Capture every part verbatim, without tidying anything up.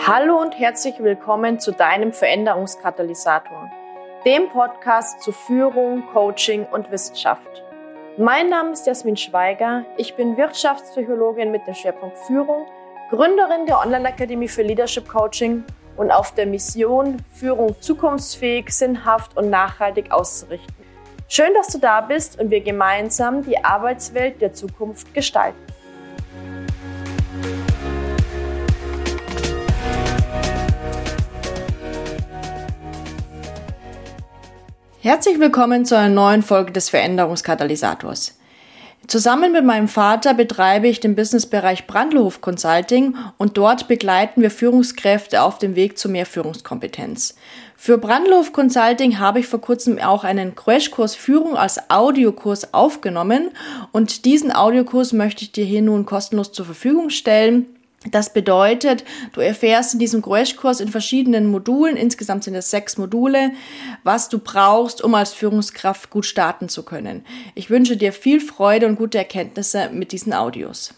Hallo und herzlich willkommen zu deinem Veränderungskatalysator, dem Podcast zu Führung, Coaching und Wissenschaft. Mein Name ist Jasmin Schweiger, ich bin Wirtschaftspsychologin mit dem Schwerpunkt Führung, Gründerin der Online-Akademie für Leadership Coaching und auf der Mission, Führung zukunftsfähig, sinnhaft und nachhaltig auszurichten. Schön, dass du da bist und wir gemeinsam die Arbeitswelt der Zukunft gestalten. Herzlich willkommen zu einer neuen Folge des Veränderungskatalysators. Zusammen mit meinem Vater betreibe ich den Businessbereich Brandlhof Consulting und dort begleiten wir Führungskräfte auf dem Weg zu mehr Führungskompetenz. Für Brandlhof Consulting habe ich vor kurzem auch einen Crashkurs Führung als Audiokurs aufgenommen und diesen Audiokurs möchte ich dir hier nun kostenlos zur Verfügung stellen. Das bedeutet, du erfährst in diesem Crashkurs in verschiedenen Modulen, insgesamt sind es sechs Module, was du brauchst, um als Führungskraft gut starten zu können. Ich wünsche dir viel Freude und gute Erkenntnisse mit diesen Audios.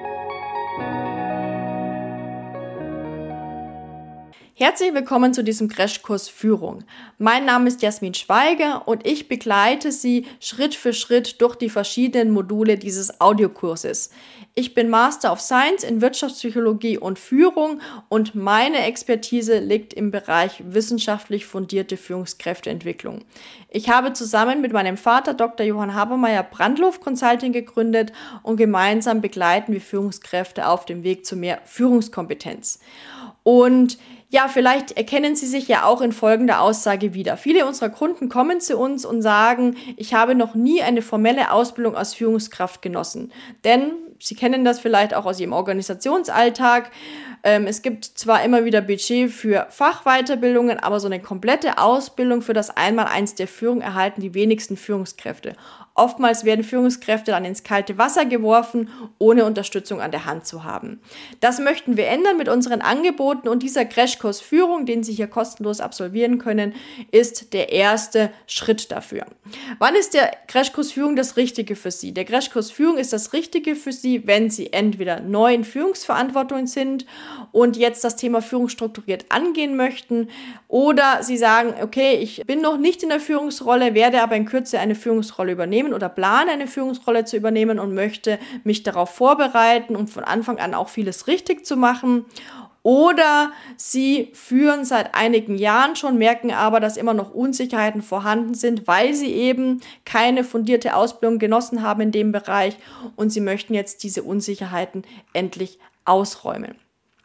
Herzlich willkommen zu diesem Crashkurs Führung. Mein Name ist Jasmin Schweiger und ich begleite Sie Schritt für Schritt durch die verschiedenen Module dieses Audiokurses. Ich bin Master of Science in Wirtschaftspsychologie und Führung und meine Expertise liegt im Bereich wissenschaftlich fundierte Führungskräfteentwicklung. Ich habe zusammen mit meinem Vater Doktor Johann Habermeyer Brandlhof Consulting gegründet und gemeinsam begleiten wir Führungskräfte auf dem Weg zu mehr Führungskompetenz. Und ja, vielleicht erkennen Sie sich ja auch in folgender Aussage wieder. Viele unserer Kunden kommen zu uns und sagen, ich habe noch nie eine formelle Ausbildung als Führungskraft genossen. Denn Sie kennen das vielleicht auch aus Ihrem Organisationsalltag. Ähm, es gibt zwar immer wieder Budget für Fachweiterbildungen, aber so eine komplette Ausbildung für das Einmaleins der Führung erhalten die wenigsten Führungskräfte. Oftmals werden Führungskräfte dann ins kalte Wasser geworfen, ohne Unterstützung an der Hand zu haben. Das möchten wir ändern mit unseren Angeboten und dieser Crashkurs Führung, den Sie hier kostenlos absolvieren können, ist der erste Schritt dafür. Wann ist der Crashkurs Führung das Richtige für Sie? Der Crashkurs Führung ist das Richtige für Sie, wenn Sie entweder neu in Führungsverantwortung sind und jetzt das Thema Führung strukturiert angehen möchten oder Sie sagen, okay, ich bin noch nicht in der Führungsrolle, werde aber in Kürze eine Führungsrolle übernehmen oder plane eine Führungsrolle zu übernehmen und möchte mich darauf vorbereiten, um von Anfang an auch vieles richtig zu machen. Oder Sie führen seit einigen Jahren schon, merken aber, dass immer noch Unsicherheiten vorhanden sind, weil Sie eben keine fundierte Ausbildung genossen haben in dem Bereich und Sie möchten jetzt diese Unsicherheiten endlich ausräumen.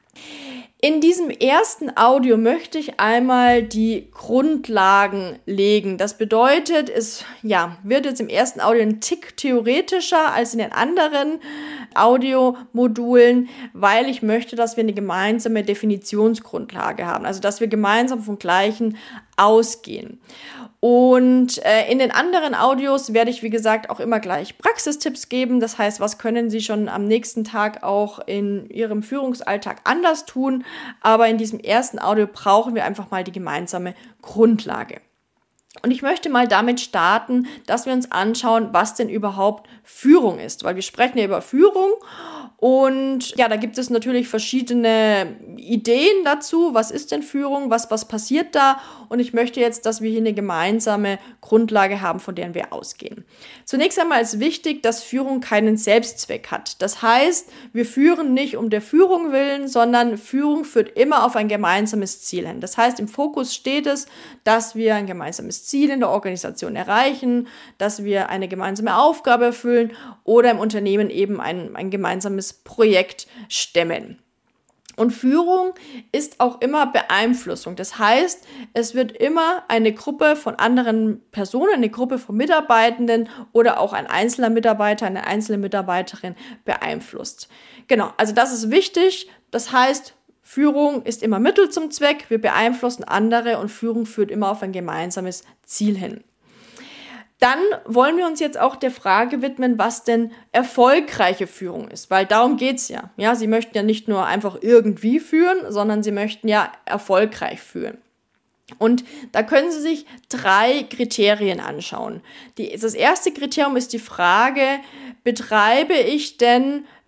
In diesem ersten Audio möchte ich einmal die Grundlagen legen. Das bedeutet, es ja, wird jetzt im ersten Audio ein Tick theoretischer als in den anderen Audiomodulen, weil ich möchte, dass wir eine gemeinsame Definitionsgrundlage haben, also dass wir gemeinsam vom Gleichen ausgehen. Und äh, in den anderen Audios werde ich, wie gesagt, auch immer gleich Praxistipps geben. Das heißt, was können Sie schon am nächsten Tag auch in Ihrem Führungsalltag anders tun? Aber in diesem ersten Audio brauchen wir einfach mal die gemeinsame Grundlage. Und ich möchte mal damit starten, dass wir uns anschauen, was denn überhaupt Führung ist. Weil wir sprechen ja über Führung und ja, da gibt es natürlich verschiedene Ideen dazu. Was ist denn Führung? Was, was passiert da? Und ich möchte jetzt, dass wir hier eine gemeinsame Grundlage haben, von der wir ausgehen. Zunächst einmal ist wichtig, dass Führung keinen Selbstzweck hat. Das heißt, wir führen nicht um der Führung willen, sondern Führung führt immer auf ein gemeinsames Ziel hin. Das heißt, im Fokus steht es, dass wir ein gemeinsames Ziel in der Organisation erreichen, dass wir eine gemeinsame Aufgabe erfüllen oder im Unternehmen eben ein, ein gemeinsames Projekt stemmen. Und Führung ist auch immer Beeinflussung. Das heißt, es wird immer eine Gruppe von anderen Personen, eine Gruppe von Mitarbeitenden oder auch ein einzelner Mitarbeiter, eine einzelne Mitarbeiterin beeinflusst. Genau, also das ist wichtig. Das heißt, Führung ist immer Mittel zum Zweck. Wir beeinflussen andere und Führung führt immer auf ein gemeinsames Ziel hin. Dann wollen wir uns jetzt auch der Frage widmen, was denn erfolgreiche Führung ist, weil darum geht's ja. Ja, Sie möchten ja nicht nur einfach irgendwie führen, sondern Sie möchten ja erfolgreich führen. Und da können Sie sich drei Kriterien anschauen. Die, das erste Kriterium ist die Frage, betreibe ich denn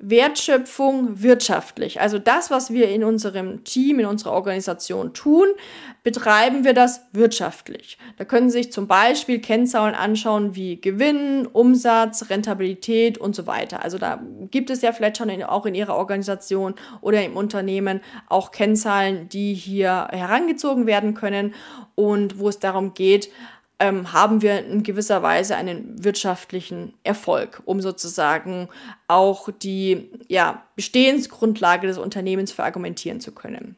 Wertschöpfung wirtschaftlich. Also das, was wir in unserem Team, in unserer Organisation tun, betreiben wir das wirtschaftlich. Da können Sie sich zum Beispiel Kennzahlen anschauen wie Gewinn, Umsatz, Rentabilität und so weiter. Also da gibt es ja vielleicht schon in, auch in Ihrer Organisation oder im Unternehmen auch Kennzahlen, die hier herangezogen werden können und wo es darum geht, ähm, haben wir in gewisser Weise einen wirtschaftlichen Erfolg, um sozusagen auch die ja, Bestehensgrundlage des Unternehmens verargumentieren zu können.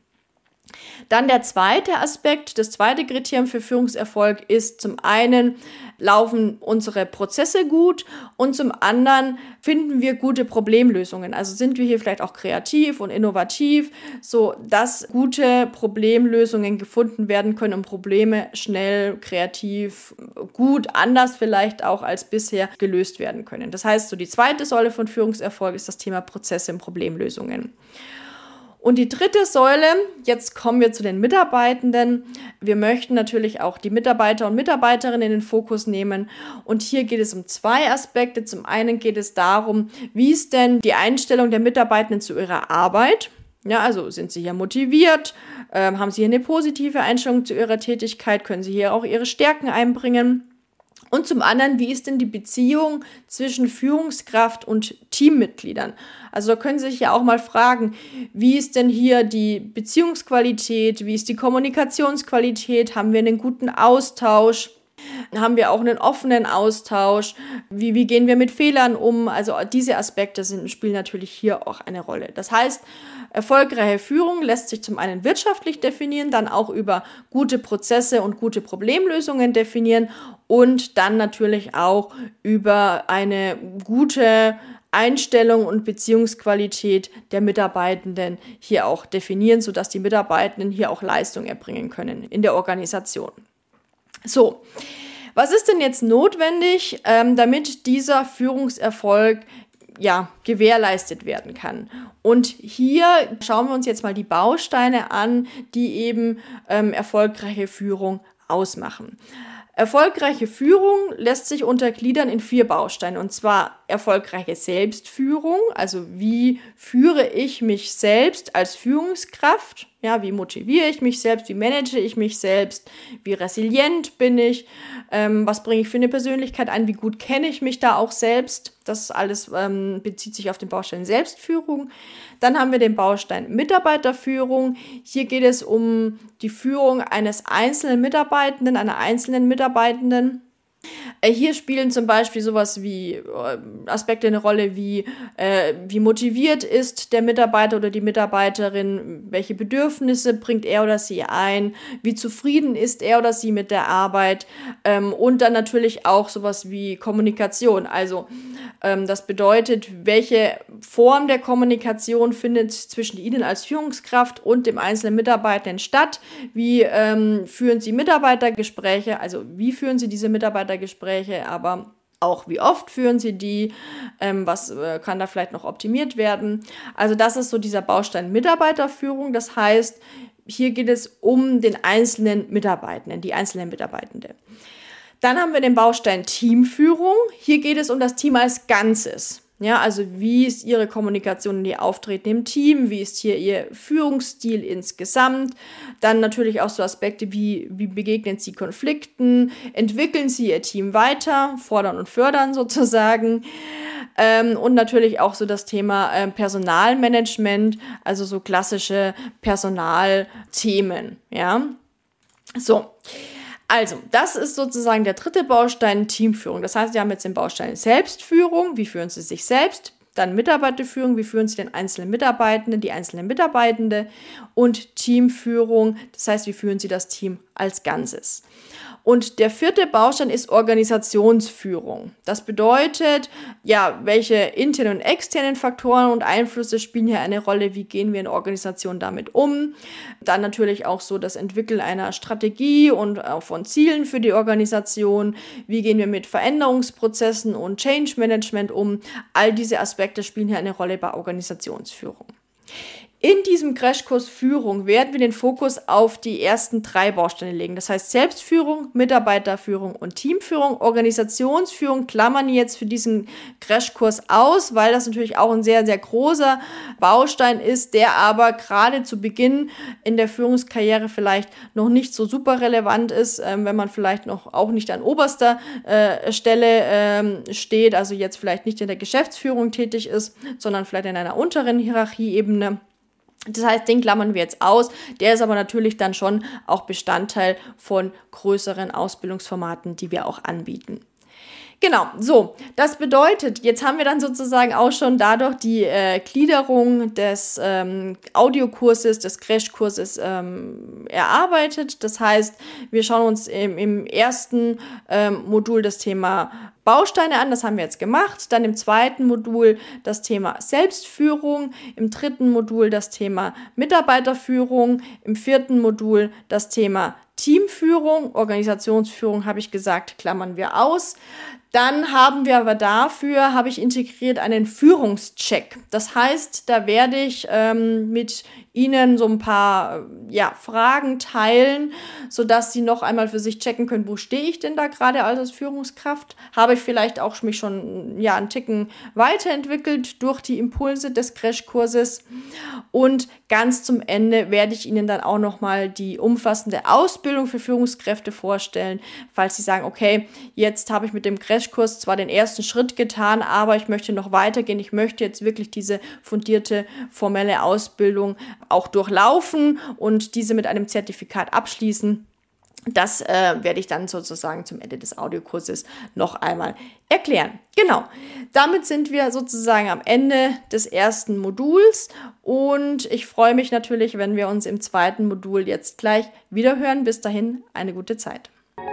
Dann der zweite Aspekt, das zweite Kriterium für Führungserfolg ist zum einen, laufen unsere Prozesse gut und zum anderen finden wir gute Problemlösungen. Also sind wir hier vielleicht auch kreativ und innovativ, so dass gute Problemlösungen gefunden werden können, um Probleme schnell, kreativ, gut, anders vielleicht auch als bisher gelöst werden können. Das heißt, so die zweite Säule von Führungserfolg ist das Thema Prozesse und Problemlösungen. Und die dritte Säule, jetzt kommen wir zu den Mitarbeitenden. Wir möchten natürlich auch die Mitarbeiter und Mitarbeiterinnen in den Fokus nehmen. Und hier geht es um zwei Aspekte. Zum einen geht es darum, wie ist denn die Einstellung der Mitarbeitenden zu ihrer Arbeit? Ja, also sind sie hier motiviert? Ähm, haben sie hier eine positive Einstellung zu ihrer Tätigkeit? Können sie hier auch ihre Stärken einbringen? Und zum anderen, wie ist denn die Beziehung zwischen Führungskraft und Teammitgliedern? Also da können Sie sich ja auch mal fragen, wie ist denn hier die Beziehungsqualität, wie ist die Kommunikationsqualität, haben wir einen guten Austausch? Haben wir auch einen offenen Austausch? Wie, wie gehen wir mit Fehlern um? Also diese Aspekte sind, spielen natürlich hier auch eine Rolle. Das heißt, erfolgreiche Führung lässt sich zum einen wirtschaftlich definieren, dann auch über gute Prozesse und gute Problemlösungen definieren und dann natürlich auch über eine gute Einstellung und Beziehungsqualität der Mitarbeitenden hier auch definieren, sodass die Mitarbeitenden hier auch Leistung erbringen können in der Organisation. So, was ist denn jetzt notwendig, ähm, damit dieser Führungserfolg ja, gewährleistet werden kann? Und hier schauen wir uns jetzt mal die Bausteine an, die eben ähm, erfolgreiche Führung ausmachen. Erfolgreiche Führung lässt sich untergliedern in vier Bausteine, und zwar erfolgreiche Selbstführung, also wie führe ich mich selbst als Führungskraft, ja, wie motiviere ich mich selbst, wie manage ich mich selbst, wie resilient bin ich, ähm, was bringe ich für eine Persönlichkeit ein, wie gut kenne ich mich da auch selbst, das alles ähm, bezieht sich auf den Baustein Selbstführung. Dann haben wir den Baustein Mitarbeiterführung. Hier geht es um die Führung eines einzelnen Mitarbeitenden, einer einzelnen Mitarbeitenden. Hier spielen zum Beispiel sowas wie äh, Aspekte eine Rolle, wie, äh, wie motiviert ist der Mitarbeiter oder die Mitarbeiterin, welche Bedürfnisse bringt er oder sie ein, wie zufrieden ist er oder sie mit der Arbeit, ähm, und dann natürlich auch sowas wie Kommunikation. Also ähm, das bedeutet, welche Form der Kommunikation findet zwischen Ihnen als Führungskraft und dem einzelnen Mitarbeiter statt, wie ähm, führen Sie Mitarbeitergespräche, also wie führen Sie diese Mitarbeitergespräche, aber auch wie oft führen Sie die, ähm, was äh, kann da vielleicht noch optimiert werden. Also das ist so dieser Baustein Mitarbeiterführung, das heißt, hier geht es um den einzelnen Mitarbeitenden, die einzelnen Mitarbeitende. Dann haben wir den Baustein Teamführung, hier geht es um das Team als Ganzes. Ja, also wie ist Ihre Kommunikation und Ihr Auftreten im Team, wie ist hier Ihr Führungsstil insgesamt, dann natürlich auch so Aspekte wie, wie begegnen Sie Konflikten, entwickeln Sie Ihr Team weiter, fordern und fördern sozusagen, ähm, und natürlich auch so das Thema äh, Personalmanagement, also so klassische Personalthemen, ja, so. Also, das ist sozusagen der dritte Baustein, Teamführung. Das heißt, wir haben jetzt den Baustein Selbstführung, wie führen Sie sich selbst, dann Mitarbeiterführung, wie führen Sie den einzelnen Mitarbeitenden, die einzelnen Mitarbeitende, und Teamführung, das heißt, wie führen Sie das Team als Ganzes. Und der vierte Baustein ist Organisationsführung. Das bedeutet, ja, welche internen und externen Faktoren und Einflüsse spielen hier eine Rolle, wie gehen wir in Organisationen damit um. Dann natürlich auch so das Entwickeln einer Strategie und auch von Zielen für die Organisation. Wie gehen wir mit Veränderungsprozessen und Change Management um. All diese Aspekte spielen hier eine Rolle bei Organisationsführung. In diesem Crashkurs Führung werden wir den Fokus auf die ersten drei Bausteine legen. Das heißt Selbstführung, Mitarbeiterführung und Teamführung. Organisationsführung klammern jetzt für diesen Crashkurs aus, weil das natürlich auch ein sehr, sehr großer Baustein ist, der aber gerade zu Beginn in der Führungskarriere vielleicht noch nicht so super relevant ist, ähm, wenn man vielleicht noch auch nicht an oberster äh, Stelle ähm, steht, also jetzt vielleicht nicht in der Geschäftsführung tätig ist, sondern vielleicht in einer unteren Hierarchieebene. Das heißt, den klammern wir jetzt aus. Der ist aber natürlich dann schon auch Bestandteil von größeren Ausbildungsformaten, die wir auch anbieten. Genau, so, das bedeutet, jetzt haben wir dann sozusagen auch schon dadurch die äh, Gliederung des ähm, Audiokurses, des Crashkurses ähm, erarbeitet. Das heißt, wir schauen uns im, im ersten ähm, Modul das Thema Bausteine an, das haben wir jetzt gemacht. Dann im zweiten Modul das Thema Selbstführung, im dritten Modul das Thema Mitarbeiterführung, im vierten Modul das Thema Teamführung, Organisationsführung habe ich gesagt, klammern wir aus. Dann haben wir aber dafür, habe ich integriert einen Führungscheck. Das heißt, da werde ich ähm, mit Ihnen so ein paar ja, Fragen teilen, sodass Sie noch einmal für sich checken können, wo stehe ich denn da gerade als Führungskraft? Habe ich vielleicht auch mich schon ja, einen Ticken weiterentwickelt durch die Impulse des Crashkurses? Und ganz zum Ende werde ich Ihnen dann auch nochmal die umfassende Ausbildung für Führungskräfte vorstellen, falls Sie sagen, okay, jetzt habe ich mit dem Crashkurs zwar den ersten Schritt getan, aber ich möchte noch weitergehen. Ich möchte jetzt wirklich diese fundierte formelle Ausbildung auch durchlaufen und diese mit einem Zertifikat abschließen. Das äh, werde ich dann sozusagen zum Ende des Audiokurses noch einmal erklären. Genau, damit sind wir sozusagen am Ende des ersten Moduls und ich freue mich natürlich, wenn wir uns im zweiten Modul jetzt gleich wieder hören. Bis dahin eine gute Zeit.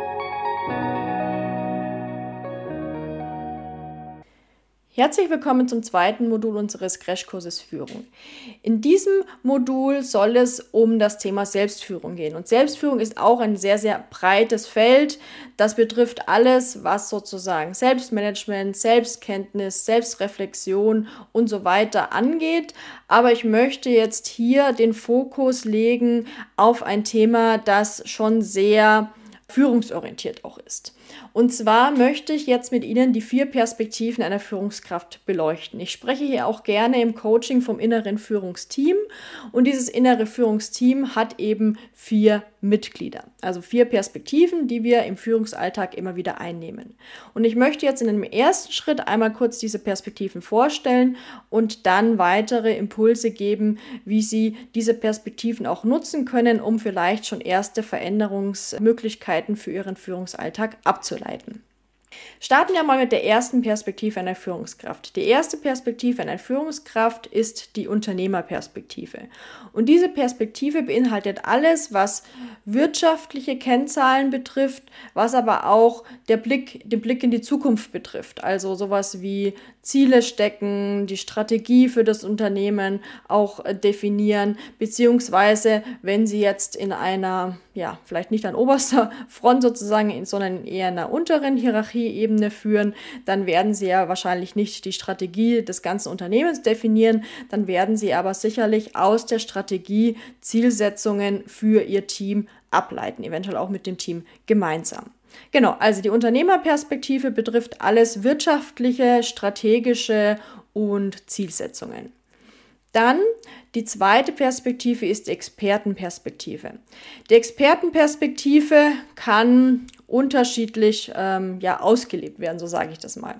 Herzlich willkommen zum zweiten Modul unseres Crashkurses Führung. In diesem Modul soll es um das Thema Selbstführung gehen. Und Selbstführung ist auch ein sehr, sehr breites Feld. Das betrifft alles, was sozusagen Selbstmanagement, Selbstkenntnis, Selbstreflexion und so weiter angeht. Aber ich möchte jetzt hier den Fokus legen auf ein Thema, das schon sehr führungsorientiert auch ist. Und zwar möchte ich jetzt mit Ihnen die vier Perspektiven einer Führungskraft beleuchten. Ich spreche hier auch gerne im Coaching vom inneren Führungsteam und dieses innere Führungsteam hat eben vier Mitglieder, also vier Perspektiven, die wir im Führungsalltag immer wieder einnehmen. Und ich möchte jetzt in einem ersten Schritt einmal kurz diese Perspektiven vorstellen und dann weitere Impulse geben, wie Sie diese Perspektiven auch nutzen können, um vielleicht schon erste Veränderungsmöglichkeiten für Ihren Führungsalltag abzuleiten. Starten wir mal mit der ersten Perspektive einer Führungskraft. Die erste Perspektive einer Führungskraft ist die Unternehmerperspektive. Und diese Perspektive beinhaltet alles, was wirtschaftliche Kennzahlen betrifft, was aber auch der Blick, den Blick in die Zukunft betrifft. Also sowas wie Ziele stecken, die Strategie für das Unternehmen auch definieren, beziehungsweise wenn Sie jetzt in einer, ja, vielleicht nicht an oberster Front sozusagen, sondern eher in einer unteren Hierarchieebene führen, dann werden Sie ja wahrscheinlich nicht die Strategie des ganzen Unternehmens definieren, dann werden Sie aber sicherlich aus der Strategie Zielsetzungen für Ihr Team ableiten, eventuell auch mit dem Team gemeinsam. Genau, also die Unternehmerperspektive betrifft alles wirtschaftliche, strategische und Zielsetzungen. Dann die zweite Perspektive ist die Expertenperspektive. Die Expertenperspektive kann unterschiedlich ähm, ja, ausgelebt werden, so sage ich das mal.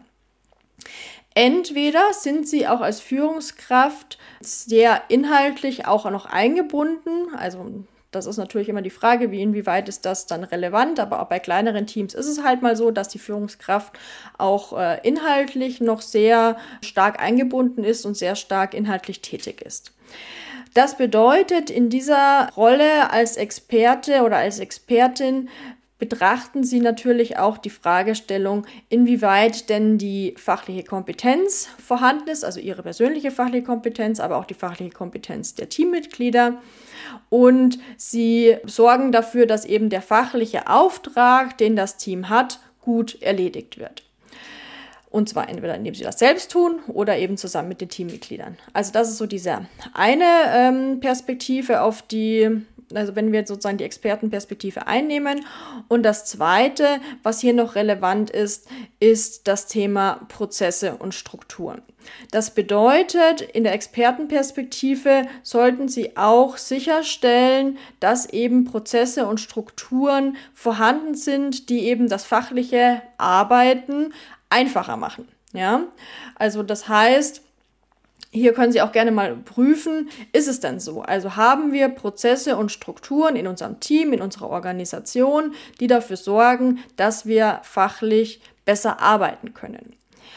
Entweder sind Sie auch als Führungskraft sehr inhaltlich auch noch eingebunden, also das ist natürlich immer die Frage, wie inwieweit ist das dann relevant, aber auch bei kleineren Teams ist es halt mal so, dass die Führungskraft auch äh, inhaltlich noch sehr stark eingebunden ist und sehr stark inhaltlich tätig ist. Das bedeutet, in dieser Rolle als Experte oder als Expertin betrachten Sie natürlich auch die Fragestellung, inwieweit denn die fachliche Kompetenz vorhanden ist, also Ihre persönliche fachliche Kompetenz, aber auch die fachliche Kompetenz der Teammitglieder. Und Sie sorgen dafür, dass eben der fachliche Auftrag, den das Team hat, gut erledigt wird. Und zwar entweder indem sie das selbst tun oder eben zusammen mit den Teammitgliedern. Also das ist so diese eine ähm, Perspektive auf die, also wenn wir sozusagen die Expertenperspektive einnehmen. Und das Zweite, was hier noch relevant ist, ist das Thema Prozesse und Strukturen. Das bedeutet, in der Expertenperspektive sollten Sie auch sicherstellen, dass eben Prozesse und Strukturen vorhanden sind, die eben das fachliche Arbeiten einfacher machen. Ja? Also das heißt, hier können Sie auch gerne mal prüfen, ist es denn so? Also haben wir Prozesse und Strukturen in unserem Team, in unserer Organisation, die dafür sorgen, dass wir fachlich besser arbeiten können.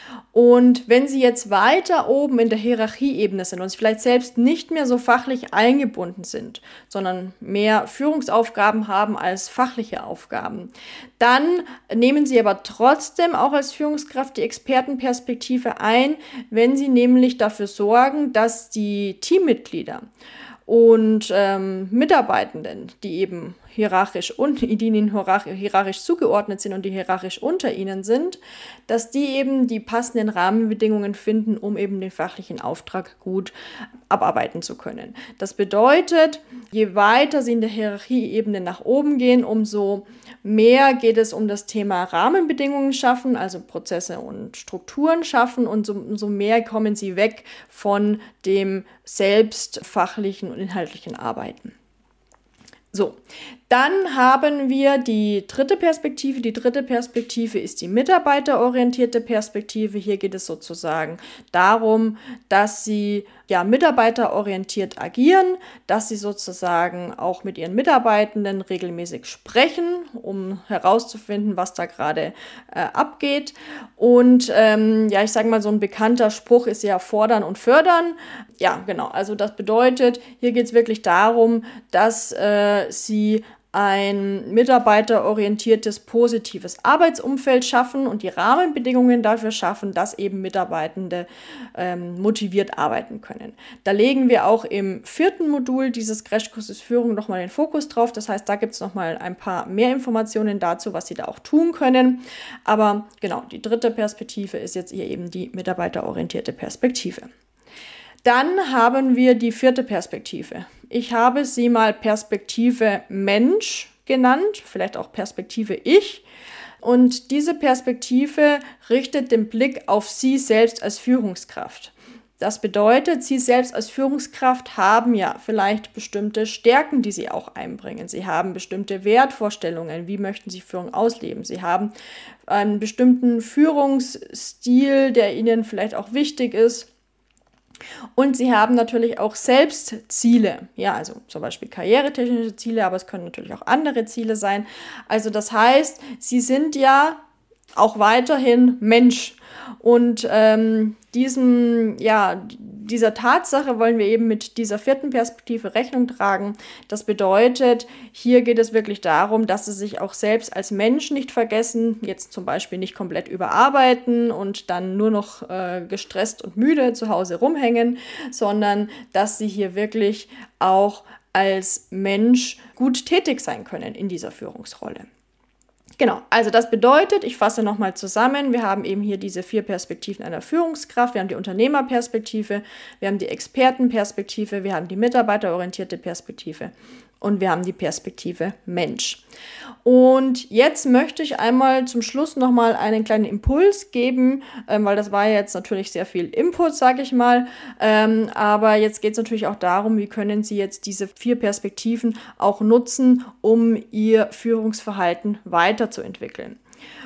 Und wenn Sie jetzt weiter oben in der Hierarchieebene sind und Sie vielleicht selbst nicht mehr so fachlich eingebunden sind, sondern mehr Führungsaufgaben haben als fachliche Aufgaben, dann nehmen Sie aber trotzdem auch als Führungskraft die Expertenperspektive ein, wenn Sie nämlich dafür sorgen, dass die Teammitglieder und ähm, Mitarbeitenden, die eben hierarchisch und die ihnen hierarchisch zugeordnet sind und die hierarchisch unter ihnen sind, dass die eben die passenden Rahmenbedingungen finden, um eben den fachlichen Auftrag gut abarbeiten zu können. Das bedeutet, je weiter sie in der Hierarchieebene nach oben gehen, umso mehr geht es um das Thema Rahmenbedingungen schaffen, also Prozesse und Strukturen schaffen, und so, umso mehr kommen sie weg von dem selbst fachlichen und inhaltlichen Arbeiten. So, dann haben wir die dritte Perspektive. Die dritte Perspektive ist die mitarbeiterorientierte Perspektive. Hier geht es sozusagen darum, dass Sie ja mitarbeiterorientiert agieren, dass Sie sozusagen auch mit Ihren Mitarbeitenden regelmäßig sprechen, um herauszufinden, was da gerade äh, abgeht. Und ähm, ja, ich sage mal, so ein bekannter Spruch ist ja fordern und fördern. Ja, genau. Also das bedeutet, hier geht es wirklich darum, dass äh, Sie ein mitarbeiterorientiertes, positives Arbeitsumfeld schaffen und die Rahmenbedingungen dafür schaffen, dass eben Mitarbeitende ähm, motiviert arbeiten können. Da legen wir auch im vierten Modul dieses Crashkurses Führung nochmal den Fokus drauf. Das heißt, da gibt es nochmal ein paar mehr Informationen dazu, was Sie da auch tun können. Aber genau, die dritte Perspektive ist jetzt hier eben die mitarbeiterorientierte Perspektive. Dann haben wir die vierte Perspektive. Ich habe sie mal Perspektive Mensch genannt, vielleicht auch Perspektive Ich. Und diese Perspektive richtet den Blick auf Sie selbst als Führungskraft. Das bedeutet, Sie selbst als Führungskraft haben ja vielleicht bestimmte Stärken, die Sie auch einbringen. Sie haben bestimmte Wertvorstellungen, wie möchten Sie Führung ausleben. Sie haben einen bestimmten Führungsstil, der Ihnen vielleicht auch wichtig ist. Und Sie haben natürlich auch selbst Ziele, ja, also zum Beispiel karrieretechnische Ziele, aber es können natürlich auch andere Ziele sein. Also das heißt, Sie sind ja auch weiterhin Mensch. Und ähm, diesem, ja, dieser Tatsache wollen wir eben mit dieser vierten Perspektive Rechnung tragen. Das bedeutet, hier geht es wirklich darum, dass Sie sich auch selbst als Mensch nicht vergessen, jetzt zum Beispiel nicht komplett überarbeiten und dann nur noch äh, gestresst und müde zu Hause rumhängen, sondern dass Sie hier wirklich auch als Mensch gut tätig sein können in dieser Führungsrolle. Genau, also das bedeutet, ich fasse nochmal zusammen, wir haben eben hier diese vier Perspektiven einer Führungskraft, wir haben die Unternehmerperspektive, wir haben die Expertenperspektive, wir haben die mitarbeiterorientierte Perspektive und wir haben die Perspektive Mensch. Und jetzt möchte ich einmal zum Schluss nochmal einen kleinen Impuls geben, ähm, weil das war jetzt natürlich sehr viel Input, sage ich mal, ähm, aber jetzt geht es natürlich auch darum, wie können Sie jetzt diese vier Perspektiven auch nutzen, um Ihr Führungsverhalten weiterzuentwickeln.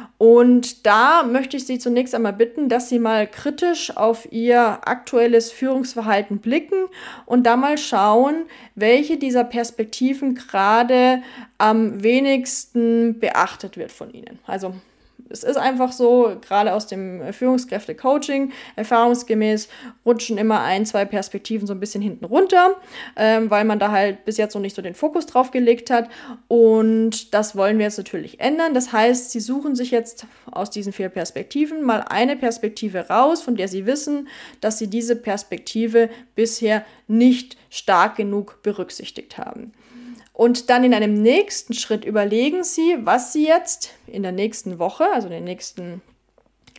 Und da möchte ich Sie zunächst einmal bitten, dass Sie mal kritisch auf Ihr aktuelles Führungsverhalten blicken und da mal schauen, welche dieser Perspektiven gerade am wenigsten beachtet wird von Ihnen. Also es ist einfach so, gerade aus dem Führungskräfte-Coaching, erfahrungsgemäß rutschen immer ein, zwei Perspektiven so ein bisschen hinten runter, ähm, weil man da halt bis jetzt noch nicht so den Fokus drauf gelegt hat. Und das wollen wir jetzt natürlich ändern. Das heißt, Sie suchen sich jetzt aus diesen vier Perspektiven mal eine Perspektive raus, von der Sie wissen, dass Sie diese Perspektive bisher nicht stark genug berücksichtigt haben. Und dann in einem nächsten Schritt überlegen Sie, was Sie jetzt in der nächsten Woche, also in den nächsten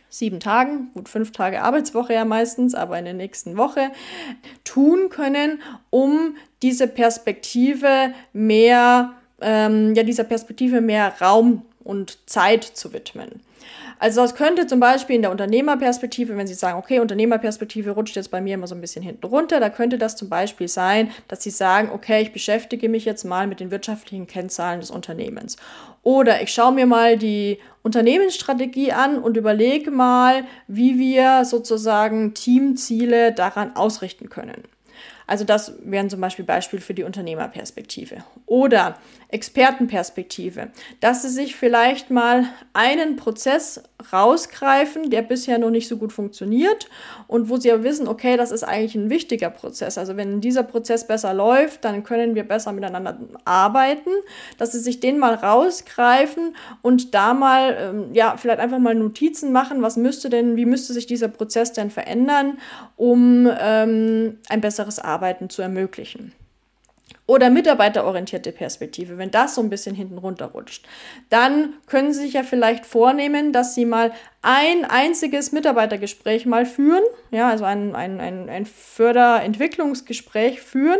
sieben Tagen, gut fünf Tage Arbeitswoche ja meistens, aber in der nächsten Woche tun können, um diese Perspektive mehr, ähm, ja, dieser Perspektive mehr Raum und Zeit zu widmen. Also das könnte zum Beispiel in der Unternehmerperspektive, wenn Sie sagen, okay, Unternehmerperspektive rutscht jetzt bei mir immer so ein bisschen hinten runter, da könnte das zum Beispiel sein, dass Sie sagen, okay, ich beschäftige mich jetzt mal mit den wirtschaftlichen Kennzahlen des Unternehmens. Oder ich schaue mir mal die Unternehmensstrategie an und überlege mal, wie wir sozusagen Teamziele daran ausrichten können. Also das wären zum Beispiel Beispiele für die Unternehmerperspektive. Oder Expertenperspektive, dass Sie sich vielleicht mal einen Prozess rausgreifen, der bisher noch nicht so gut funktioniert und wo Sie aber wissen, okay, das ist eigentlich ein wichtiger Prozess. Also wenn dieser Prozess besser läuft, dann können wir besser miteinander arbeiten, dass Sie sich den mal rausgreifen und da mal, ähm, ja, vielleicht einfach mal Notizen machen, was müsste denn, wie müsste sich dieser Prozess denn verändern, um ähm, ein besseres Arbeiten zu ermöglichen. Oder mitarbeiterorientierte Perspektive, wenn das so ein bisschen hinten runterrutscht. Dann können Sie sich ja vielleicht vornehmen, dass Sie mal ein einziges Mitarbeitergespräch mal führen, ja, also ein, ein, ein, ein Förderentwicklungsgespräch führen,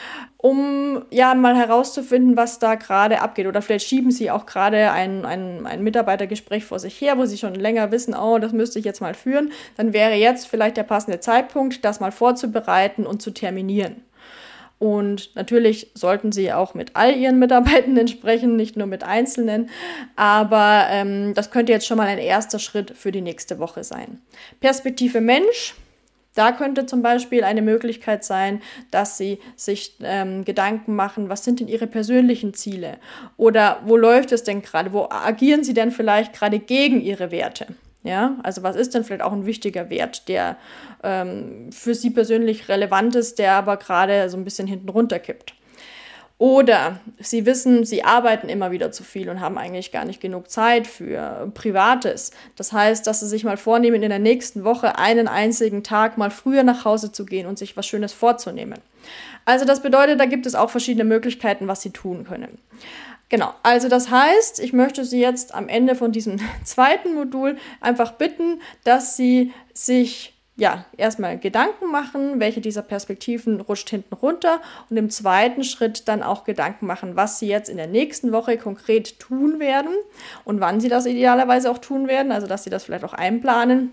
um ja mal herauszufinden, was da gerade abgeht. Oder vielleicht schieben Sie auch gerade ein, ein, ein Mitarbeitergespräch vor sich her, wo Sie schon länger wissen, oh, das müsste ich jetzt mal führen. Dann wäre jetzt vielleicht der passende Zeitpunkt, das mal vorzubereiten und zu terminieren. Und natürlich sollten Sie auch mit all Ihren Mitarbeitenden sprechen, nicht nur mit Einzelnen. Aber ähm, das könnte jetzt schon mal ein erster Schritt für die nächste Woche sein. Perspektive Mensch. Da könnte zum Beispiel eine Möglichkeit sein, dass Sie sich ähm, Gedanken machen, was sind denn Ihre persönlichen Ziele? Oder wo läuft es denn gerade? Wo agieren Sie denn vielleicht gerade gegen Ihre Werte? Ja, also was ist denn vielleicht auch ein wichtiger Wert, der ähm, für Sie persönlich relevant ist, der aber gerade so ein bisschen hinten runterkippt? Oder Sie wissen, Sie arbeiten immer wieder zu viel und haben eigentlich gar nicht genug Zeit für Privates. Das heißt, dass Sie sich mal vornehmen, in der nächsten Woche einen einzigen Tag mal früher nach Hause zu gehen und sich was Schönes vorzunehmen. Also das bedeutet, da gibt es auch verschiedene Möglichkeiten, was Sie tun können. Genau, also das heißt, ich möchte Sie jetzt am Ende von diesem zweiten Modul einfach bitten, dass Sie sich ja erstmal Gedanken machen, welche dieser Perspektiven rutscht hinten runter und im zweiten Schritt dann auch Gedanken machen, was Sie jetzt in der nächsten Woche konkret tun werden und wann Sie das idealerweise auch tun werden, also dass Sie das vielleicht auch einplanen,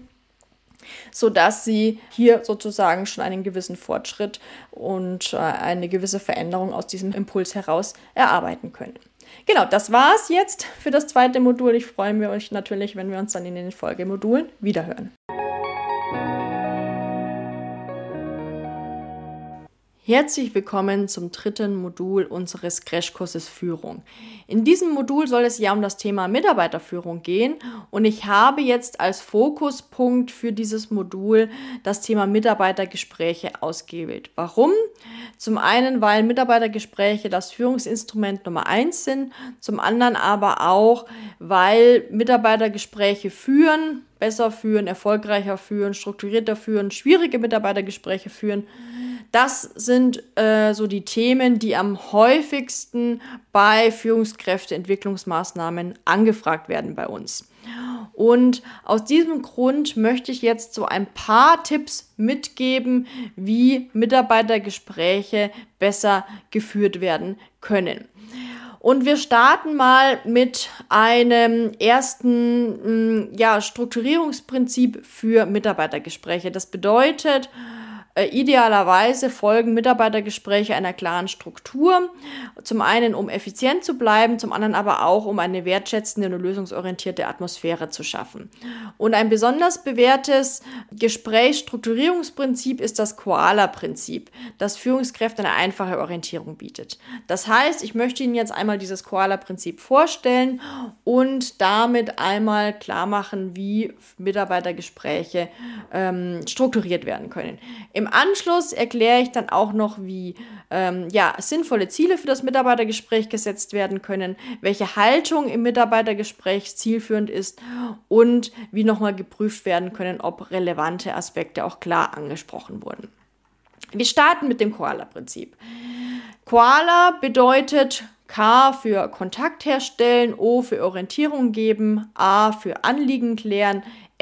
sodass Sie hier sozusagen schon einen gewissen Fortschritt und äh, eine gewisse Veränderung aus diesem Impuls heraus erarbeiten können. Genau, das war es jetzt für das zweite Modul. Ich freue mich natürlich, wenn wir uns dann in den Folgemodulen wiederhören. Herzlich willkommen zum dritten Modul unseres Crashkurses Führung. In diesem Modul soll es ja um das Thema Mitarbeiterführung gehen und ich habe jetzt als Fokuspunkt für dieses Modul das Thema Mitarbeitergespräche ausgewählt. Warum? Zum einen, weil Mitarbeitergespräche das Führungsinstrument Nummer eins sind, zum anderen aber auch, weil Mitarbeitergespräche führen, besser führen, erfolgreicher führen, strukturierter führen, schwierige Mitarbeitergespräche führen. Das sind äh, so die Themen, die am häufigsten bei Führungskräfteentwicklungsmaßnahmen angefragt werden bei uns. Und aus diesem Grund möchte ich jetzt so ein paar Tipps mitgeben, wie Mitarbeitergespräche besser geführt werden können. Und wir starten mal mit einem ersten ja, Strukturierungsprinzip für Mitarbeitergespräche. Das bedeutet, Äh, idealerweise folgen Mitarbeitergespräche einer klaren Struktur, zum einen um effizient zu bleiben, zum anderen aber auch um eine wertschätzende und lösungsorientierte Atmosphäre zu schaffen. Und ein besonders bewährtes Gesprächsstrukturierungsprinzip ist das Koala-Prinzip, das Führungskräften eine einfache Orientierung bietet. Das heißt, ich möchte Ihnen jetzt einmal dieses Koala-Prinzip vorstellen und damit einmal klar machen, wie Mitarbeitergespräche ähm, strukturiert werden können. Im Anschluss erkläre ich dann auch noch, wie ähm, ja, sinnvolle Ziele für das Mitarbeitergespräch gesetzt werden können, welche Haltung im Mitarbeitergespräch zielführend ist und wie nochmal geprüft werden können, ob relevante Aspekte auch klar angesprochen wurden. Wir starten mit dem Koala-Prinzip. Koala bedeutet K für Kontakt herstellen, O für Orientierung geben, A für Anliegen klären,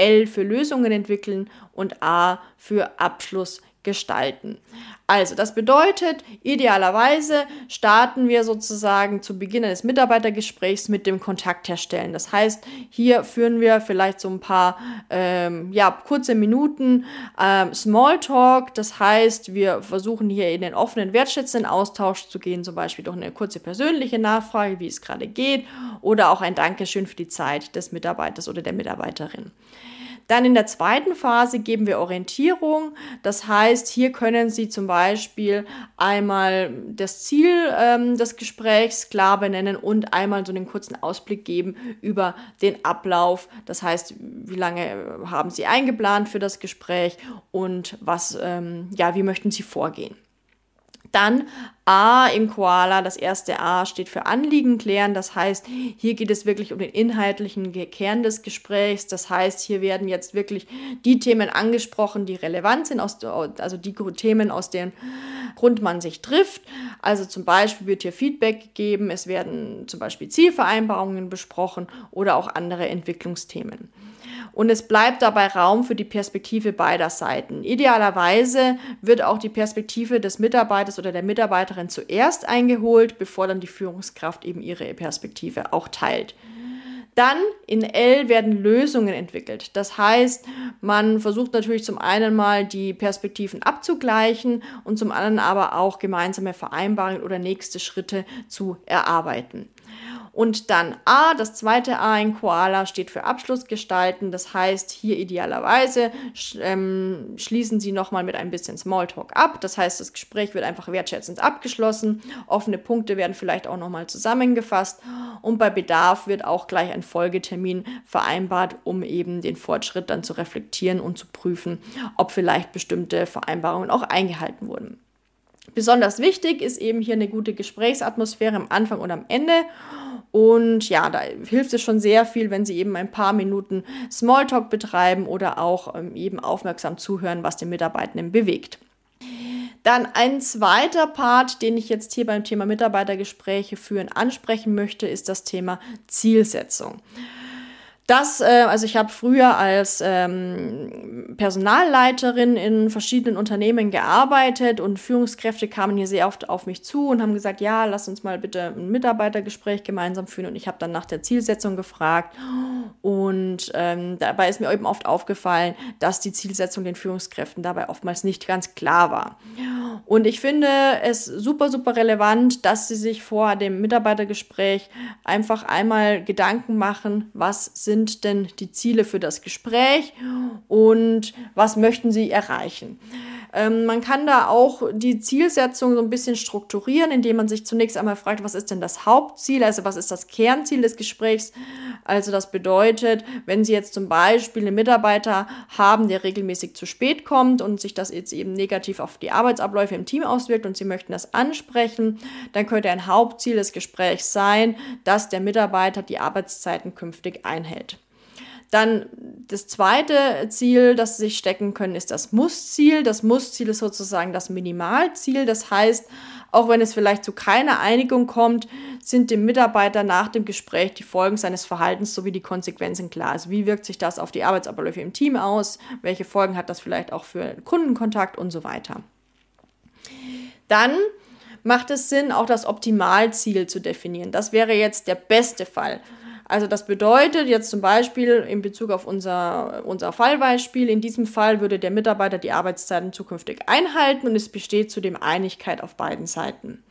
L für Lösungen entwickeln und A für Abschluss gestalten. Also das bedeutet, idealerweise starten wir sozusagen zu Beginn eines Mitarbeitergesprächs mit dem Kontakt herstellen. Das heißt, hier führen wir vielleicht so ein paar ähm, ja, kurze Minuten ähm, Smalltalk. Das heißt, wir versuchen hier in den offenen, wertschätzenden Austausch zu gehen, zum Beispiel durch eine kurze persönliche Nachfrage, wie es gerade geht, oder auch ein Dankeschön für die Zeit des Mitarbeiters oder der Mitarbeiterin. Dann in der zweiten Phase geben wir Orientierung. Das heißt, hier können Sie zum Beispiel einmal das Ziel ähm, des Gesprächs klar benennen und einmal so einen kurzen Ausblick geben über den Ablauf. Das heißt, wie lange haben Sie eingeplant für das Gespräch und was, ähm, ja, wie möchten Sie vorgehen? Dann A im Koala, das erste A steht für Anliegen klären, das heißt, hier geht es wirklich um den inhaltlichen Kern des Gesprächs, das heißt, hier werden jetzt wirklich die Themen angesprochen, die relevant sind, also die Themen, aus deren Grund man sich trifft, also zum Beispiel wird hier Feedback gegeben, es werden zum Beispiel Zielvereinbarungen besprochen oder auch andere Entwicklungsthemen. Und es bleibt dabei Raum für die Perspektive beider Seiten. Idealerweise wird auch die Perspektive des Mitarbeiters oder der Mitarbeiterin zuerst eingeholt, bevor dann die Führungskraft eben ihre Perspektive auch teilt. Dann in L werden Lösungen entwickelt. Das heißt, man versucht natürlich zum einen mal die Perspektiven abzugleichen und zum anderen aber auch gemeinsame Vereinbarungen oder nächste Schritte zu erarbeiten. Und dann A, das zweite A in Koala steht für Abschluss gestalten. Das heißt, hier idealerweise ähm, schließen Sie nochmal mit ein bisschen Smalltalk ab. Das heißt, das Gespräch wird einfach wertschätzend abgeschlossen. Offene Punkte werden vielleicht auch nochmal zusammengefasst. Und bei Bedarf wird auch gleich ein Folgetermin vereinbart, um eben den Fortschritt dann zu reflektieren und zu prüfen, ob vielleicht bestimmte Vereinbarungen auch eingehalten wurden. Besonders wichtig ist eben hier eine gute Gesprächsatmosphäre am Anfang und am Ende. Und ja, da hilft es schon sehr viel, wenn Sie eben ein paar Minuten Smalltalk betreiben oder auch ähm, eben aufmerksam zuhören, was den Mitarbeitenden bewegt. Dann ein zweiter Part, den ich jetzt hier beim Thema Mitarbeitergespräche führen ansprechen möchte, ist das Thema Zielsetzung. Das, äh, also ich habe früher als ähm, Personalleiterin in verschiedenen Unternehmen gearbeitet und Führungskräfte kamen hier sehr oft auf mich zu und haben gesagt, ja, lass uns mal bitte ein Mitarbeitergespräch gemeinsam führen, und ich habe dann nach der Zielsetzung gefragt und ähm, dabei ist mir eben oft aufgefallen, dass die Zielsetzung den Führungskräften dabei oftmals nicht ganz klar war. Und ich finde es super, super relevant, dass sie sich vor dem Mitarbeitergespräch einfach einmal Gedanken machen, was sind denn die Ziele für das Gespräch und was möchten sie erreichen. Ähm, man kann da auch die Zielsetzung so ein bisschen strukturieren, indem man sich zunächst einmal fragt, was ist denn das Hauptziel, also was ist das Kernziel des Gesprächs. Also das bedeutet, wenn Sie jetzt zum Beispiel einen Mitarbeiter haben, der regelmäßig zu spät kommt und sich das jetzt eben negativ auf die Arbeitsabläufe im Team auswirkt und Sie möchten das ansprechen, dann könnte ein Hauptziel des Gesprächs sein, dass der Mitarbeiter die Arbeitszeiten künftig einhält. Dann das zweite Ziel, das Sie sich stecken können, ist das Muss-Ziel. Das Muss-Ziel ist sozusagen das Minimalziel. Das heißt, auch wenn es vielleicht zu keiner Einigung kommt, sind dem Mitarbeiter nach dem Gespräch die Folgen seines Verhaltens sowie die Konsequenzen klar. Also wie wirkt sich das auf die Arbeitsabläufe im Team aus? Welche Folgen hat das vielleicht auch für Kundenkontakt und so weiter? Dann macht es Sinn, auch das Optimalziel zu definieren. Das wäre jetzt der beste Fall. Also das bedeutet jetzt zum Beispiel in Bezug auf unser, unser Fallbeispiel, in diesem Fall würde der Mitarbeiter die Arbeitszeiten zukünftig einhalten und es besteht zudem Einigkeit auf beiden Seiten.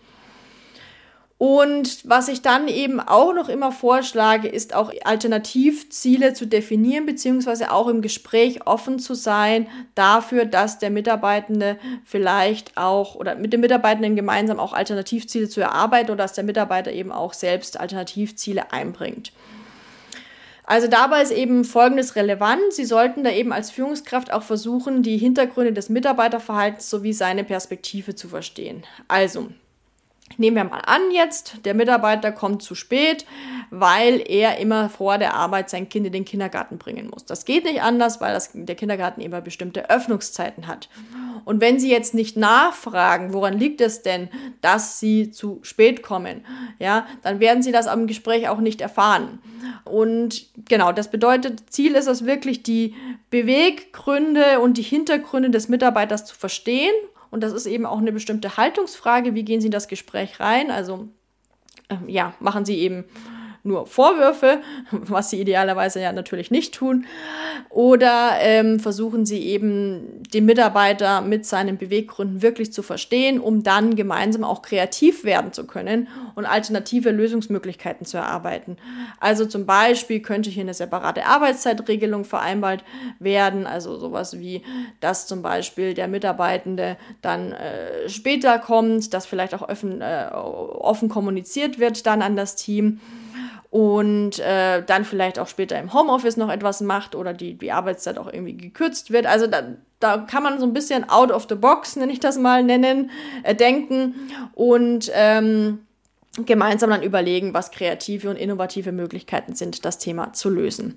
Und was ich dann eben auch noch immer vorschlage, ist auch Alternativziele zu definieren, beziehungsweise auch im Gespräch offen zu sein dafür, dass der Mitarbeitende vielleicht auch oder mit dem Mitarbeitenden gemeinsam auch Alternativziele zu erarbeiten oder dass der Mitarbeiter eben auch selbst Alternativziele einbringt. Also dabei ist eben Folgendes relevant. Sie sollten da eben als Führungskraft auch versuchen, die Hintergründe des Mitarbeiterverhaltens sowie seine Perspektive zu verstehen. Also Nehmen wir mal an jetzt, der Mitarbeiter kommt zu spät, weil er immer vor der Arbeit sein Kind in den Kindergarten bringen muss. Das geht nicht anders, weil das, der Kindergarten immer bestimmte Öffnungszeiten hat. Und wenn Sie jetzt nicht nachfragen, woran liegt es denn, dass Sie zu spät kommen, ja, dann werden Sie das am Gespräch auch nicht erfahren. Und genau, das bedeutet, Ziel ist es wirklich, die Beweggründe und die Hintergründe des Mitarbeiters zu verstehen. Und das ist eben auch eine bestimmte Haltungsfrage. Wie gehen Sie in das Gespräch rein? Also, äh, ja, machen Sie eben nur Vorwürfe, was Sie idealerweise ja natürlich nicht tun. Oder ähm, versuchen Sie eben, den Mitarbeiter mit seinen Beweggründen wirklich zu verstehen, um dann gemeinsam auch kreativ werden zu können und alternative Lösungsmöglichkeiten zu erarbeiten. Also zum Beispiel könnte hier eine separate Arbeitszeitregelung vereinbart werden, also sowas wie, dass zum Beispiel der Mitarbeitende dann äh, später kommt, dass vielleicht auch offen, äh, offen kommuniziert wird dann an das Team. Und äh, dann vielleicht auch später im Homeoffice noch etwas macht oder die, die Arbeitszeit auch irgendwie gekürzt wird. Also da, da kann man so ein bisschen out of the box, nenne ich das mal, nennen, äh, denken und ähm, gemeinsam dann überlegen, was kreative und innovative Möglichkeiten sind, das Thema zu lösen.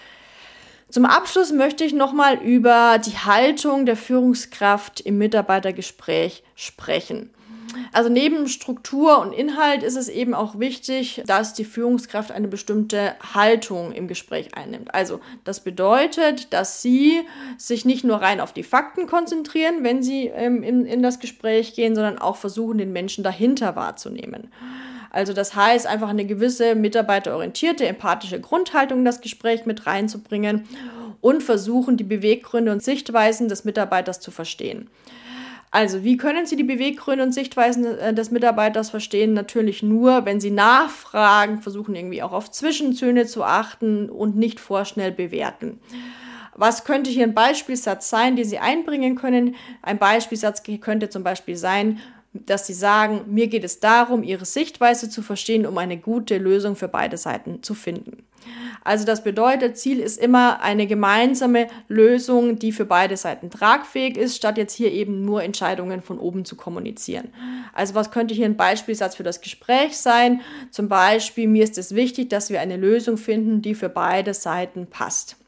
Zum Abschluss möchte ich nochmal über die Haltung der Führungskraft im Mitarbeitergespräch sprechen. Also neben Struktur und Inhalt ist es eben auch wichtig, dass die Führungskraft eine bestimmte Haltung im Gespräch einnimmt. Also das bedeutet, dass sie sich nicht nur rein auf die Fakten konzentrieren, wenn sie ähm, in, in das Gespräch gehen, sondern auch versuchen, den Menschen dahinter wahrzunehmen. Also das heißt, einfach eine gewisse mitarbeiterorientierte, empathische Grundhaltung in das Gespräch mit reinzubringen und versuchen, die Beweggründe und Sichtweisen des Mitarbeiters zu verstehen. Also, wie können Sie die Beweggründe und Sichtweisen des Mitarbeiters verstehen? Natürlich nur, wenn Sie nachfragen, versuchen irgendwie auch auf Zwischentöne zu achten und nicht vorschnell bewerten. Was könnte hier ein Beispielsatz sein, den Sie einbringen können? Ein Beispielsatz könnte zum Beispiel sein, dass Sie sagen, mir geht es darum, Ihre Sichtweise zu verstehen, um eine gute Lösung für beide Seiten zu finden. Also das bedeutet, Ziel ist immer eine gemeinsame Lösung, die für beide Seiten tragfähig ist, statt jetzt hier eben nur Entscheidungen von oben zu kommunizieren. Also was könnte hier ein Beispielsatz für das Gespräch sein? Zum Beispiel, mir ist es wichtig, dass wir eine Lösung finden, die für beide Seiten passt.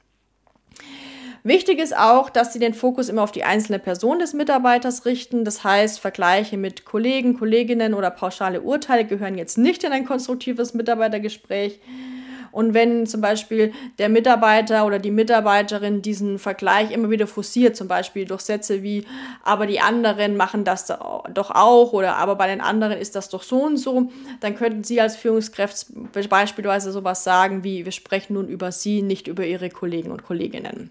Wichtig ist auch, dass Sie den Fokus immer auf die einzelne Person des Mitarbeiters richten. Das heißt, Vergleiche mit Kollegen, Kolleginnen oder pauschale Urteile gehören jetzt nicht in ein konstruktives Mitarbeitergespräch. Und wenn zum Beispiel der Mitarbeiter oder die Mitarbeiterin diesen Vergleich immer wieder forciert, zum Beispiel durch Sätze wie, aber die anderen machen das doch auch oder aber bei den anderen ist das doch so und so, dann könnten Sie als Führungskraft beispielsweise sowas sagen wie, wir sprechen nun über Sie, nicht über Ihre Kollegen und Kolleginnen.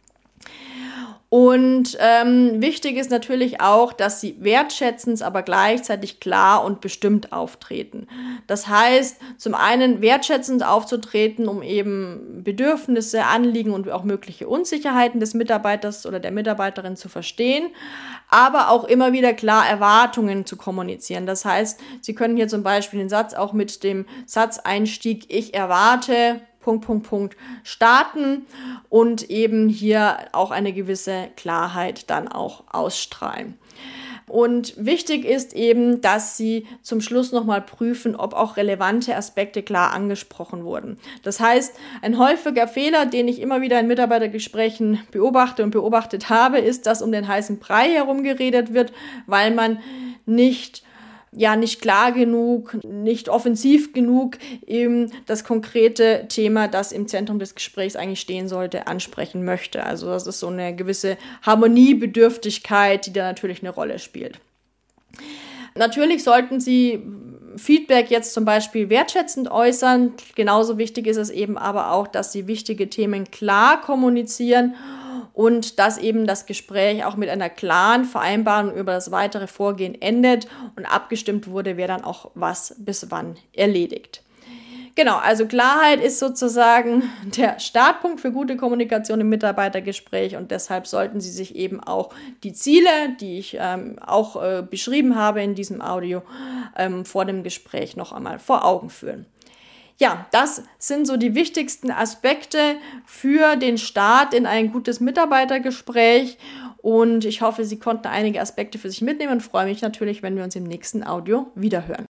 Und ähm, wichtig ist natürlich auch, dass sie wertschätzend, aber gleichzeitig klar und bestimmt auftreten. Das heißt, zum einen wertschätzend aufzutreten, um eben Bedürfnisse, Anliegen und auch mögliche Unsicherheiten des Mitarbeiters oder der Mitarbeiterin zu verstehen, aber auch immer wieder klar Erwartungen zu kommunizieren. Das heißt, Sie können hier zum Beispiel den Satz auch mit dem Satzeinstieg ich erwarte Punkt, Punkt, Punkt starten und eben hier auch eine gewisse Klarheit dann auch ausstrahlen. Und wichtig ist eben, dass Sie zum Schluss nochmal prüfen, ob auch relevante Aspekte klar angesprochen wurden. Das heißt, ein häufiger Fehler, den ich immer wieder in Mitarbeitergesprächen beobachte und beobachtet habe, ist, dass um den heißen Brei herum geredet wird, weil man nicht ja nicht klar genug, nicht offensiv genug eben das konkrete Thema, das im Zentrum des Gesprächs eigentlich stehen sollte, ansprechen möchte. Also das ist so eine gewisse Harmoniebedürftigkeit, die da natürlich eine Rolle spielt. Natürlich sollten Sie Feedback jetzt zum Beispiel wertschätzend äußern. Genauso wichtig ist es eben aber auch, dass Sie wichtige Themen klar kommunizieren und dass eben das Gespräch auch mit einer klaren Vereinbarung über das weitere Vorgehen endet und abgestimmt wurde, wer dann auch was bis wann erledigt. Genau, also Klarheit ist sozusagen der Startpunkt für gute Kommunikation im Mitarbeitergespräch und deshalb sollten Sie sich eben auch die Ziele, die ich ähm, auch äh, beschrieben habe in diesem Audio, ähm, vor dem Gespräch noch einmal vor Augen führen. Ja, das sind so die wichtigsten Aspekte für den Start in ein gutes Mitarbeitergespräch und ich hoffe, Sie konnten einige Aspekte für sich mitnehmen und freue mich natürlich, wenn wir uns im nächsten Audio wiederhören.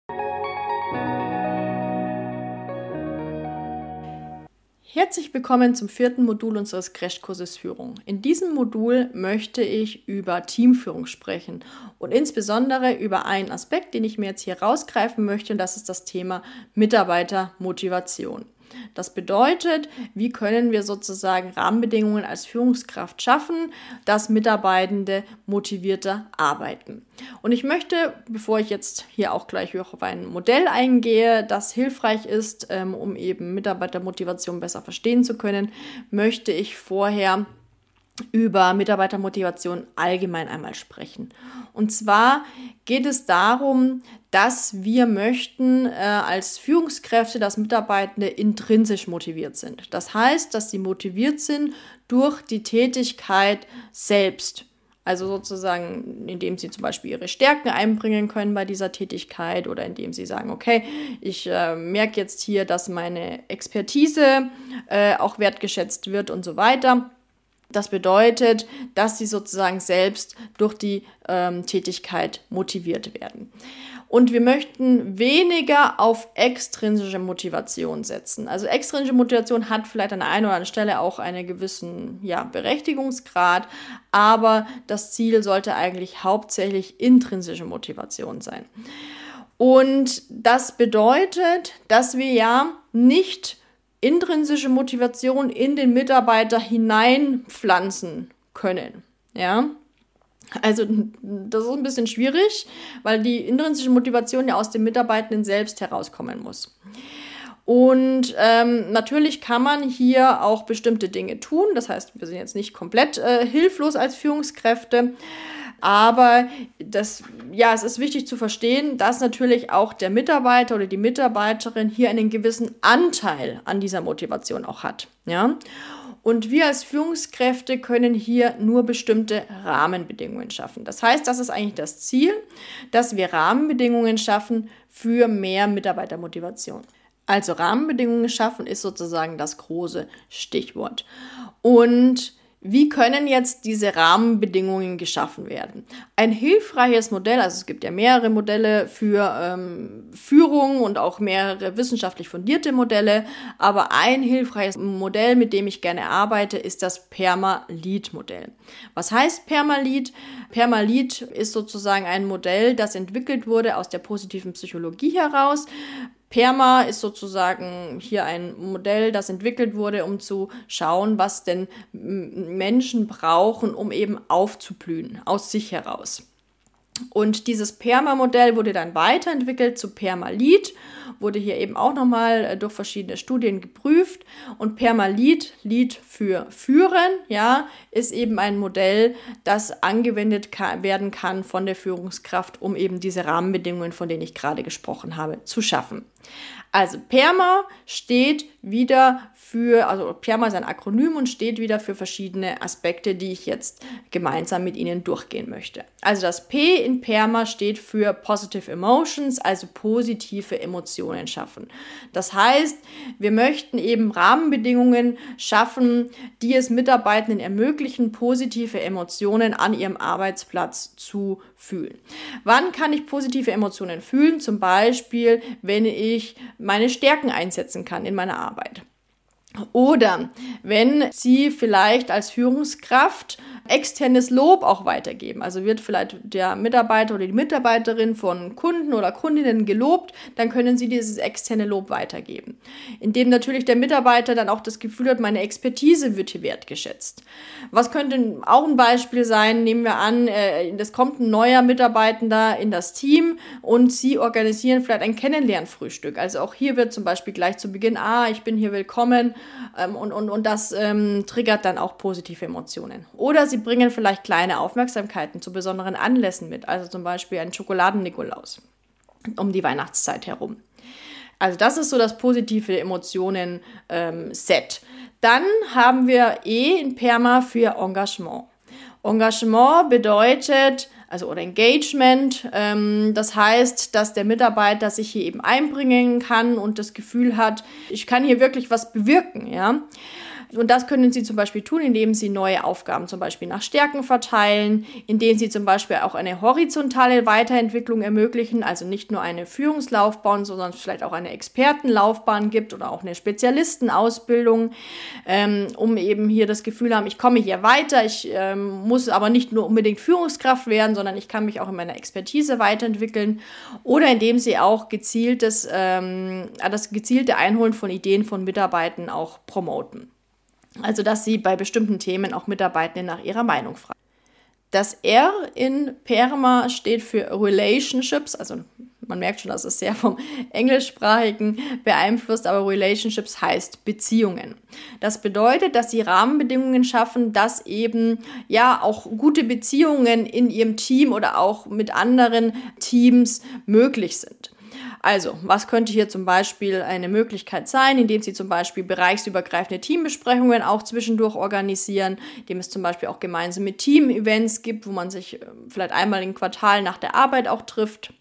Herzlich willkommen zum vierten Modul unseres Crashkurses Führung. In diesem Modul möchte ich über Teamführung sprechen und insbesondere über einen Aspekt, den ich mir jetzt hier rausgreifen möchte, und das ist das Thema Mitarbeitermotivation. Das bedeutet, wie können wir sozusagen Rahmenbedingungen als Führungskraft schaffen, dass Mitarbeitende motivierter arbeiten. Und ich möchte, bevor ich jetzt hier auch gleich auf ein Modell eingehe, das hilfreich ist, ähm, um eben Mitarbeitermotivation besser verstehen zu können, möchte ich vorher über Mitarbeitermotivation allgemein einmal sprechen. Und zwar geht es darum, dass wir möchten äh, als Führungskräfte, dass Mitarbeitende intrinsisch motiviert sind. Das heißt, dass sie motiviert sind durch die Tätigkeit selbst. Also sozusagen, indem sie zum Beispiel ihre Stärken einbringen können bei dieser Tätigkeit oder indem sie sagen, okay, ich äh, merke jetzt hier, dass meine Expertise äh, auch wertgeschätzt wird und so weiter. Das bedeutet, dass sie sozusagen selbst durch die ähm, Tätigkeit motiviert werden. Und wir möchten weniger auf extrinsische Motivation setzen. Also extrinsische Motivation hat vielleicht an einer oder anderen Stelle auch einen gewissen ja, Berechtigungsgrad, aber das Ziel sollte eigentlich hauptsächlich intrinsische Motivation sein. Und das bedeutet, dass wir ja nicht intrinsische Motivation in den Mitarbeiter hineinpflanzen können. Ja, also das ist ein bisschen schwierig, weil die intrinsische Motivation ja aus dem Mitarbeitenden selbst herauskommen muss. Und ähm, natürlich kann man hier auch bestimmte Dinge tun. Das heißt, wir sind jetzt nicht komplett äh, hilflos als Führungskräfte. Aber das, ja, es ist wichtig zu verstehen, dass natürlich auch der Mitarbeiter oder die Mitarbeiterin hier einen gewissen Anteil an dieser Motivation auch hat. Ja? Und wir als Führungskräfte können hier nur bestimmte Rahmenbedingungen schaffen. Das heißt, das ist eigentlich das Ziel, dass wir Rahmenbedingungen schaffen für mehr Mitarbeitermotivation. Also Rahmenbedingungen schaffen ist sozusagen das große Stichwort. Und wie können jetzt diese Rahmenbedingungen geschaffen werden? Ein hilfreiches Modell, also es gibt ja mehrere Modelle für ähm, Führung und auch mehrere wissenschaftlich fundierte Modelle, aber ein hilfreiches Modell, mit dem ich gerne arbeite, ist das PERMA-Lead-Modell. Was heißt PERMA-Lead? PERMA-Lead ist sozusagen ein Modell, das entwickelt wurde aus der positiven Psychologie heraus. PERMA ist sozusagen hier ein Modell, das entwickelt wurde, um zu schauen, was denn Menschen brauchen, um eben aufzublühen, aus sich heraus. Und dieses PERMA-Modell wurde dann weiterentwickelt zu PERMA-Lead, wurde hier eben auch nochmal durch verschiedene Studien geprüft. Und PERMA-Lead, Lead für Führen, ja, ist eben ein Modell, das angewendet kann, werden kann von der Führungskraft, um eben diese Rahmenbedingungen, von denen ich gerade gesprochen habe, zu schaffen. Also PERMA steht wieder für, also PERMA ist ein Akronym und steht wieder für verschiedene Aspekte, die ich jetzt gemeinsam mit Ihnen durchgehen möchte. Also das P in PERMA steht für Positive Emotions, also positive Emotionen schaffen. Das heißt, wir möchten eben Rahmenbedingungen schaffen, die es Mitarbeitenden ermöglichen, positive Emotionen an ihrem Arbeitsplatz zu fühlen. Wann kann ich positive Emotionen fühlen? Zum Beispiel, wenn ich meine Stärken einsetzen kann in meiner Arbeit. Oder wenn Sie vielleicht als Führungskraft externes Lob auch weitergeben. Also wird vielleicht der Mitarbeiter oder die Mitarbeiterin von Kunden oder Kundinnen gelobt, dann können Sie dieses externe Lob weitergeben. Indem natürlich der Mitarbeiter dann auch das Gefühl hat, meine Expertise wird hier wertgeschätzt. Was könnte auch ein Beispiel sein? Nehmen wir an, es kommt ein neuer Mitarbeitender in das Team und Sie organisieren vielleicht ein Kennenlernfrühstück. Also auch hier wird zum Beispiel gleich zu Beginn, ah, ich bin hier willkommen, ähm, und, und, und das ähm, triggert dann auch positive Emotionen. Oder Sie bringen vielleicht kleine Aufmerksamkeiten zu besonderen Anlässen mit, also zum Beispiel einen Schokoladen-Nikolaus um die Weihnachtszeit herum. Also das ist so das positive Emotionen-Set. Ähm, Dann haben wir E in PERMA für Engagement. Engagement bedeutet, also oder Engagement, ähm, das heißt, dass der Mitarbeiter sich hier eben einbringen kann und das Gefühl hat, ich kann hier wirklich was bewirken, ja. Und das können Sie zum Beispiel tun, indem Sie neue Aufgaben zum Beispiel nach Stärken verteilen, indem Sie zum Beispiel auch eine horizontale Weiterentwicklung ermöglichen, also nicht nur eine Führungslaufbahn, sondern vielleicht auch eine Expertenlaufbahn gibt oder auch eine Spezialistenausbildung, ähm, um eben hier das Gefühl haben, ich komme hier weiter, ich ähm, muss aber nicht nur unbedingt Führungskraft werden, sondern ich kann mich auch in meiner Expertise weiterentwickeln, oder indem Sie auch gezieltes, ähm, das gezielte Einholen von Ideen von Mitarbeitern auch promoten. Also, dass Sie bei bestimmten Themen auch Mitarbeitende nach ihrer Meinung fragen. Das R in PERMA steht für Relationships, also man merkt schon, dass es sehr vom Englischsprachigen beeinflusst, aber Relationships heißt Beziehungen. Das bedeutet, dass Sie Rahmenbedingungen schaffen, dass eben ja auch gute Beziehungen in Ihrem Team oder auch mit anderen Teams möglich sind. Also, was könnte hier zum Beispiel eine Möglichkeit sein, indem Sie zum Beispiel bereichsübergreifende Teambesprechungen auch zwischendurch organisieren, indem es zum Beispiel auch gemeinsame Team-Events gibt, wo man sich vielleicht einmal im Quartal nach der Arbeit auch trifft,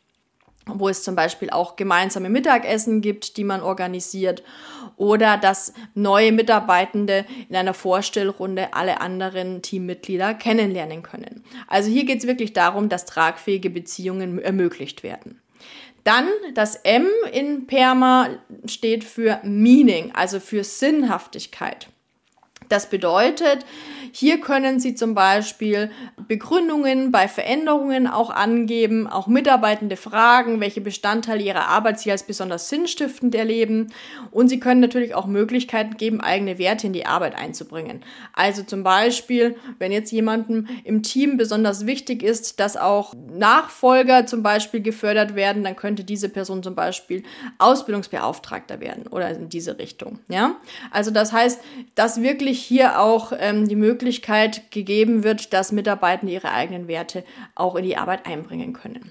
wo es zum Beispiel auch gemeinsame Mittagessen gibt, die man organisiert, oder dass neue Mitarbeitende in einer Vorstellrunde alle anderen Teammitglieder kennenlernen können. Also hier geht es wirklich darum, dass tragfähige Beziehungen ermöglicht werden. Dann das M in PERMA steht für Meaning, also für Sinnhaftigkeit. Das bedeutet, hier können Sie zum Beispiel Begründungen bei Veränderungen auch angeben, auch Mitarbeitende fragen, welche Bestandteile ihrer Arbeit Sie als besonders sinnstiftend erleben. Und Sie können natürlich auch Möglichkeiten geben, eigene Werte in die Arbeit einzubringen. Also zum Beispiel, wenn jetzt jemandem im Team besonders wichtig ist, dass auch Nachfolger zum Beispiel gefördert werden, dann könnte diese Person zum Beispiel Ausbildungsbeauftragter werden oder in diese Richtung. Ja? Also das heißt, dass wirklich hier auch ähm, die Möglichkeit gegeben wird, dass Mitarbeitende ihre eigenen Werte auch in die Arbeit einbringen können.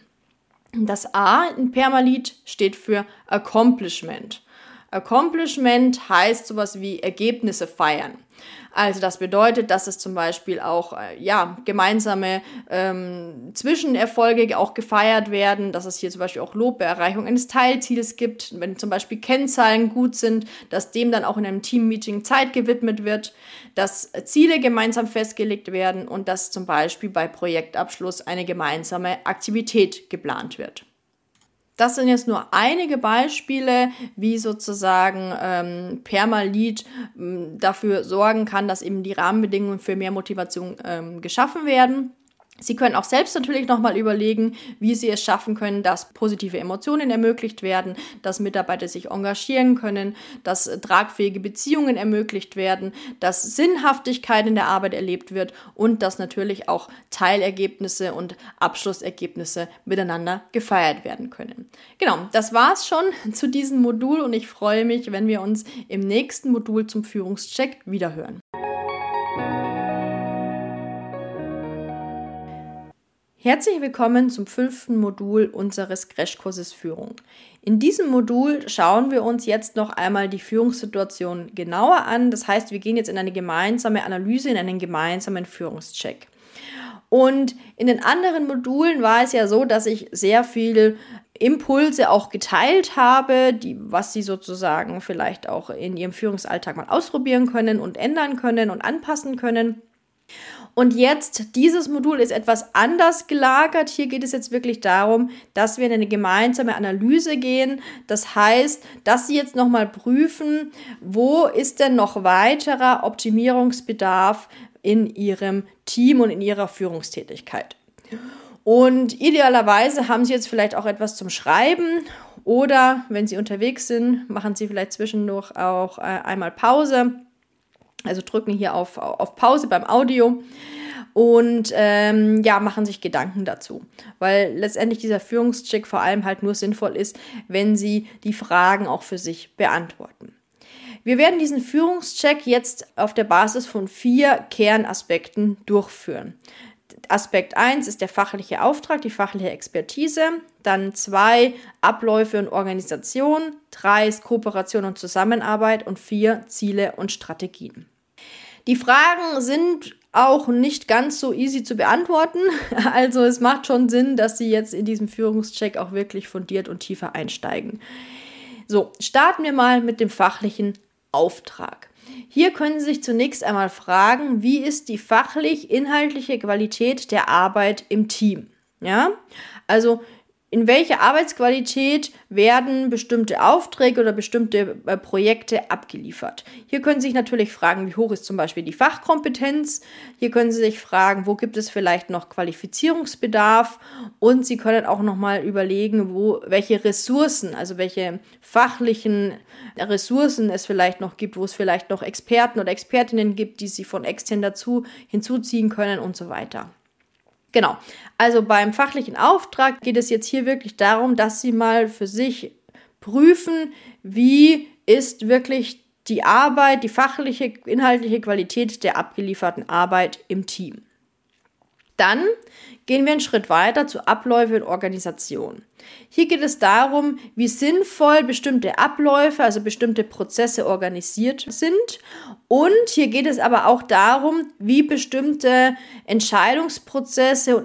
Das A in PERMA-Lead steht für Accomplishment. Accomplishment heißt sowas wie Ergebnisse feiern. Also das bedeutet, dass es zum Beispiel auch äh, ja, gemeinsame ähm, Zwischenerfolge auch gefeiert werden, dass es hier zum Beispiel auch Lob bei Erreichung eines Teilziels gibt, wenn zum Beispiel Kennzahlen gut sind, dass dem dann auch in einem Teammeeting Zeit gewidmet wird, dass Ziele gemeinsam festgelegt werden und dass zum Beispiel bei Projektabschluss eine gemeinsame Aktivität geplant wird. Das sind jetzt nur einige Beispiele, wie sozusagen ähm, PERMA-Lead ähm, dafür sorgen kann, dass eben die Rahmenbedingungen für mehr Motivation ähm, geschaffen werden. Sie können auch selbst natürlich nochmal überlegen, wie Sie es schaffen können, dass positive Emotionen ermöglicht werden, dass Mitarbeiter sich engagieren können, dass tragfähige Beziehungen ermöglicht werden, dass Sinnhaftigkeit in der Arbeit erlebt wird und dass natürlich auch Teilergebnisse und Abschlussergebnisse miteinander gefeiert werden können. Genau, das war's schon zu diesem Modul und ich freue mich, wenn wir uns im nächsten Modul zum Führungscheck wiederhören. Herzlich willkommen zum fünften Modul unseres Crashkurses Führung. In diesem Modul schauen wir uns jetzt noch einmal die Führungssituation genauer an. Das heißt, wir gehen jetzt in eine gemeinsame Analyse, in einen gemeinsamen Führungscheck. Und in den anderen Modulen war es ja so, dass ich sehr viel Impulse auch geteilt habe, die, was Sie sozusagen vielleicht auch in Ihrem Führungsalltag mal ausprobieren können und ändern können und anpassen können. Und jetzt, dieses Modul ist etwas anders gelagert. Hier geht es jetzt wirklich darum, dass wir in eine gemeinsame Analyse gehen. Das heißt, dass Sie jetzt nochmal prüfen, wo ist denn noch weiterer Optimierungsbedarf in Ihrem Team und in Ihrer Führungstätigkeit. Und idealerweise haben Sie jetzt vielleicht auch etwas zum Schreiben oder wenn Sie unterwegs sind, machen Sie vielleicht zwischendurch auch einmal Pause. Also drücken hier auf, auf Pause beim Audio und ähm, ja, machen sich Gedanken dazu. Weil letztendlich dieser Führungscheck vor allem halt nur sinnvoll ist, wenn Sie die Fragen auch für sich beantworten. Wir werden diesen Führungscheck jetzt auf der Basis von vier Kernaspekten durchführen. Aspekt eins ist der fachliche Auftrag, die fachliche Expertise. Dann zwei Abläufe und Organisation. Drei ist Kooperation und Zusammenarbeit. Und vier Ziele und Strategien. Die Fragen sind auch nicht ganz so easy zu beantworten. Also es macht schon Sinn, dass Sie jetzt in diesem Führungscheck auch wirklich fundiert und tiefer einsteigen. So, starten wir mal mit dem fachlichen Auftrag. Hier können Sie sich zunächst einmal fragen, wie ist die fachlich-inhaltliche Qualität der Arbeit im Team? Ja, also in welcher Arbeitsqualität werden bestimmte Aufträge oder bestimmte äh, Projekte abgeliefert? Hier können Sie sich natürlich fragen, wie hoch ist zum Beispiel die Fachkompetenz? Hier können Sie sich fragen, wo gibt es vielleicht noch Qualifizierungsbedarf? Und Sie können auch nochmal überlegen, wo, welche Ressourcen, also welche fachlichen Ressourcen es vielleicht noch gibt, wo es vielleicht noch Experten oder Expertinnen gibt, die Sie von extern dazu hinzuziehen können und so weiter. Genau, also beim fachlichen Auftrag geht es jetzt hier wirklich darum, dass Sie mal für sich prüfen, wie ist wirklich die Arbeit, die fachliche, inhaltliche Qualität der abgelieferten Arbeit im Team. Dann gehen wir einen Schritt weiter zu Abläufe und Organisation. Hier geht es darum, wie sinnvoll bestimmte Abläufe, also bestimmte Prozesse organisiert sind. Und hier geht es aber auch darum, wie bestimmte Entscheidungsprozesse und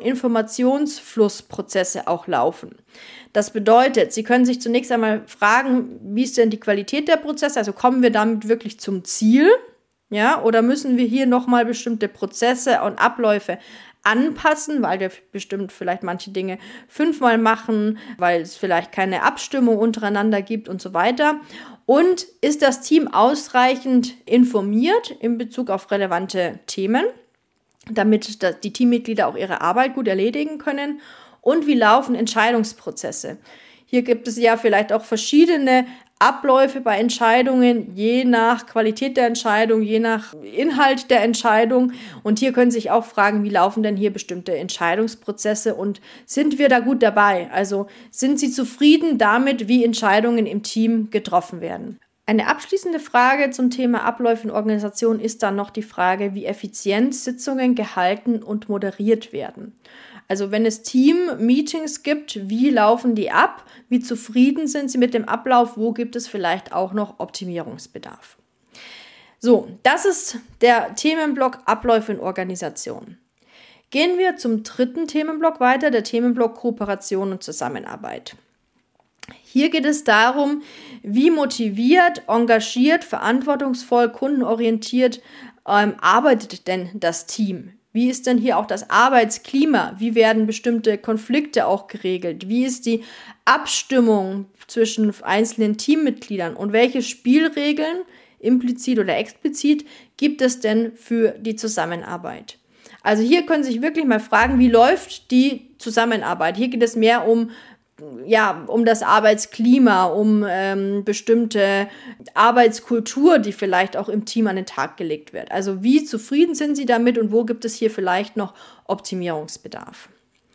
Informationsflussprozesse auch laufen. Das bedeutet, Sie können sich zunächst einmal fragen, wie ist denn die Qualität der Prozesse? Also kommen wir damit wirklich zum Ziel? Ja, oder müssen wir hier nochmal bestimmte Prozesse und Abläufe anpassen, weil wir bestimmt vielleicht manche Dinge fünfmal machen, weil es vielleicht keine Abstimmung untereinander gibt und so weiter. Und ist das Team ausreichend informiert in Bezug auf relevante Themen, damit die Teammitglieder auch ihre Arbeit gut erledigen können? Und wie laufen Entscheidungsprozesse? Hier gibt es ja vielleicht auch verschiedene Abläufe bei Entscheidungen, je nach Qualität der Entscheidung, je nach Inhalt der Entscheidung. Und hier können Sie sich auch fragen, wie laufen denn hier bestimmte Entscheidungsprozesse und sind wir da gut dabei? Also sind Sie zufrieden damit, wie Entscheidungen im Team getroffen werden? Eine abschließende Frage zum Thema Abläufe und Organisation ist dann noch die Frage, wie effizient Sitzungen gehalten und moderiert werden. Also wenn es Team-Meetings gibt, wie laufen die ab? Wie zufrieden sind Sie mit dem Ablauf? Wo gibt es vielleicht auch noch Optimierungsbedarf? So, das ist der Themenblock Abläufe und Organisation. Gehen wir zum dritten Themenblock weiter, der Themenblock Kooperation und Zusammenarbeit. Hier geht es darum, wie motiviert, engagiert, verantwortungsvoll, kundenorientiert ähm, arbeitet denn das Team? Wie ist denn hier auch das Arbeitsklima? Wie werden bestimmte Konflikte auch geregelt? Wie ist die Abstimmung zwischen einzelnen Teammitgliedern? Und welche Spielregeln, implizit oder explizit, gibt es denn für die Zusammenarbeit? Also hier können Sie sich wirklich mal fragen, wie läuft die Zusammenarbeit? Hier geht es mehr um ja, um das Arbeitsklima, um ähm, bestimmte Arbeitskultur, die vielleicht auch im Team an den Tag gelegt wird. Also wie zufrieden sind Sie damit und wo gibt es hier vielleicht noch Optimierungsbedarf?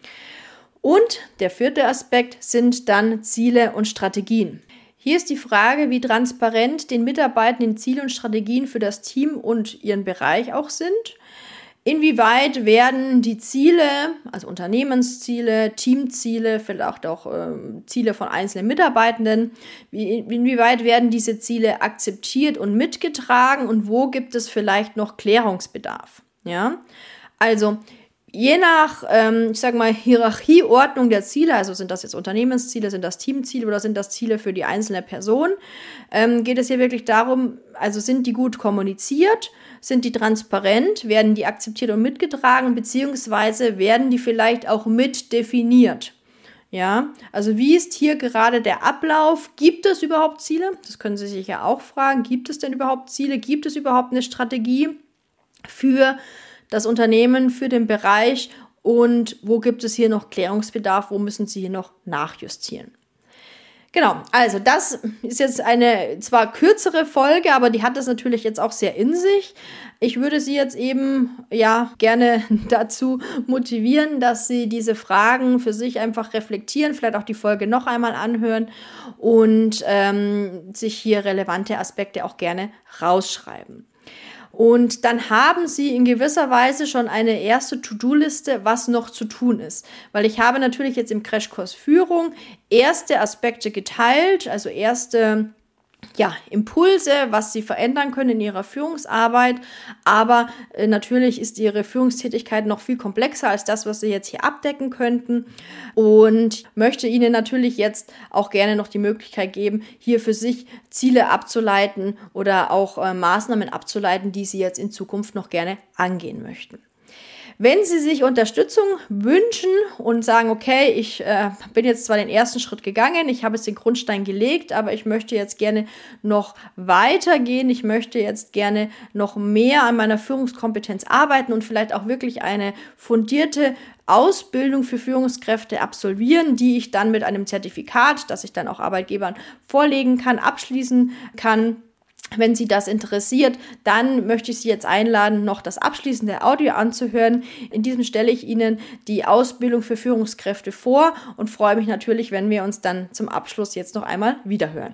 Und der vierte Aspekt sind dann Ziele und Strategien. Hier ist die Frage, wie transparent den Mitarbeitenden Ziele und Strategien für das Team und ihren Bereich auch sind. Inwieweit werden die Ziele, also Unternehmensziele, Teamziele, vielleicht auch äh, Ziele von einzelnen Mitarbeitenden, wie, inwieweit werden diese Ziele akzeptiert und mitgetragen und wo gibt es vielleicht noch Klärungsbedarf? Ja, also je nach, ähm, ich sage mal, Hierarchieordnung der Ziele, also sind das jetzt Unternehmensziele, sind das Teamziele oder sind das Ziele für die einzelne Person, ähm, geht es hier wirklich darum, also sind die gut kommuniziert, sind die transparent, werden die akzeptiert und mitgetragen, beziehungsweise werden die vielleicht auch mit definiert. Ja, also wie ist hier gerade der Ablauf? Gibt es überhaupt Ziele? Das können Sie sich ja auch fragen. Gibt es denn überhaupt Ziele? Gibt es überhaupt eine Strategie für das Unternehmen, für den Bereich? Und wo gibt es hier noch Klärungsbedarf? Wo müssen Sie hier noch nachjustieren? Genau, also das ist jetzt eine zwar kürzere Folge, aber die hat das natürlich jetzt auch sehr in sich. Ich würde Sie jetzt eben ja gerne dazu motivieren, dass Sie diese Fragen für sich einfach reflektieren, vielleicht auch die Folge noch einmal anhören und ähm, sich hier relevante Aspekte auch gerne rausschreiben. Und dann haben Sie in gewisser Weise schon eine erste To-Do-Liste, was noch zu tun ist. Weil ich habe natürlich jetzt im Crashkurs Führung erste Aspekte geteilt, also erste ja, Impulse, was sie verändern können in ihrer Führungsarbeit, aber äh, natürlich ist ihre Führungstätigkeit noch viel komplexer als das, was sie jetzt hier abdecken könnten, und möchte Ihnen natürlich jetzt auch gerne noch die Möglichkeit geben, hier für sich Ziele abzuleiten oder auch äh, Maßnahmen abzuleiten, die Sie jetzt in Zukunft noch gerne angehen möchten. Wenn Sie sich Unterstützung wünschen und sagen, okay, ich äh, bin jetzt zwar den ersten Schritt gegangen, ich habe jetzt den Grundstein gelegt, aber ich möchte jetzt gerne noch weitergehen, ich möchte jetzt gerne noch mehr an meiner Führungskompetenz arbeiten und vielleicht auch wirklich eine fundierte Ausbildung für Führungskräfte absolvieren, die ich dann mit einem Zertifikat, das ich dann auch Arbeitgebern vorlegen kann, abschließen kann. Wenn Sie das interessiert, dann möchte ich Sie jetzt einladen, noch das abschließende Audio anzuhören. In diesem stelle ich Ihnen die Ausbildung für Führungskräfte vor und freue mich natürlich, wenn wir uns dann zum Abschluss jetzt noch einmal wiederhören.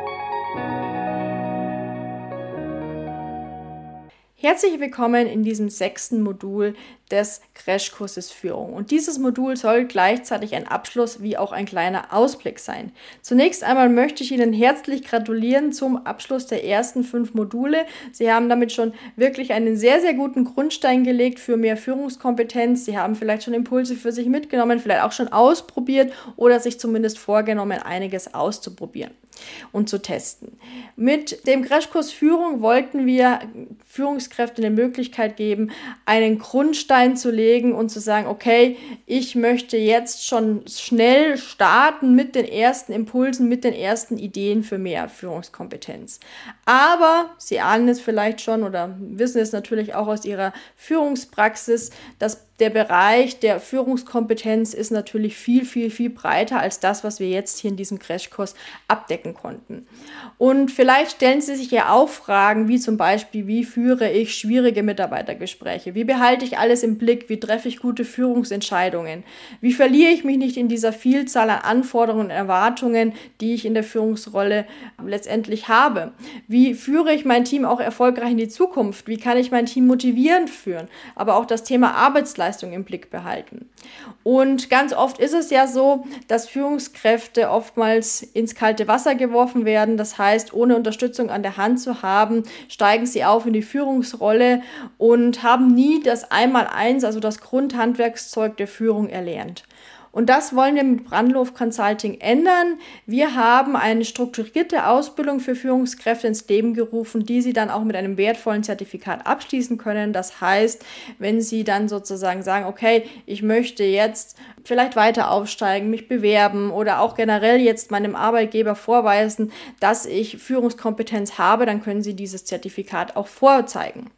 Herzlich willkommen in diesem sechsten Modul des Crashkurses Führung. Und dieses Modul soll gleichzeitig ein Abschluss wie auch ein kleiner Ausblick sein. Zunächst einmal möchte ich Ihnen herzlich gratulieren zum Abschluss der ersten fünf Module. Sie haben damit schon wirklich einen sehr, sehr guten Grundstein gelegt für mehr Führungskompetenz. Sie haben vielleicht schon Impulse für sich mitgenommen, vielleicht auch schon ausprobiert oder sich zumindest vorgenommen, einiges auszuprobieren und zu testen. Mit dem Crashkurs Führung wollten wir Führungskräften die Möglichkeit geben, einen Grundstein zu legen und zu sagen, okay, ich möchte jetzt schon schnell starten mit den ersten Impulsen, mit den ersten Ideen für mehr Führungskompetenz. Aber Sie ahnen es vielleicht schon oder wissen es natürlich auch aus Ihrer Führungspraxis, dass der Bereich der Führungskompetenz ist natürlich viel, viel, viel breiter als das, was wir jetzt hier in diesem Crashkurs abdecken konnten. Und vielleicht stellen Sie sich ja auch Fragen, wie zum Beispiel, wie führe ich schwierige Mitarbeitergespräche? Wie behalte ich alles im Blick? Wie treffe ich gute Führungsentscheidungen? Wie verliere ich mich nicht in dieser Vielzahl an Anforderungen und Erwartungen, die ich in der Führungsrolle letztendlich habe? Wie führe ich mein Team auch erfolgreich in die Zukunft? Wie kann ich mein Team motivierend führen? Aber auch das Thema Arbeitsleistung im Blick behalten. Und ganz oft ist es ja so, dass Führungskräfte oftmals ins kalte Wasser geworfen werden. Das heißt, ohne Unterstützung an der Hand zu haben, steigen sie auf in die Führungsrolle und haben nie das Einmaleins, also das Grundhandwerkszeug der Führung erlernt. Und das wollen wir mit Brandloff Consulting ändern. Wir haben eine strukturierte Ausbildung für Führungskräfte ins Leben gerufen, die Sie dann auch mit einem wertvollen Zertifikat abschließen können. Das heißt, wenn Sie dann sozusagen sagen, okay, ich möchte jetzt vielleicht weiter aufsteigen, mich bewerben oder auch generell jetzt meinem Arbeitgeber vorweisen, dass ich Führungskompetenz habe, dann können Sie dieses Zertifikat auch vorzeigen.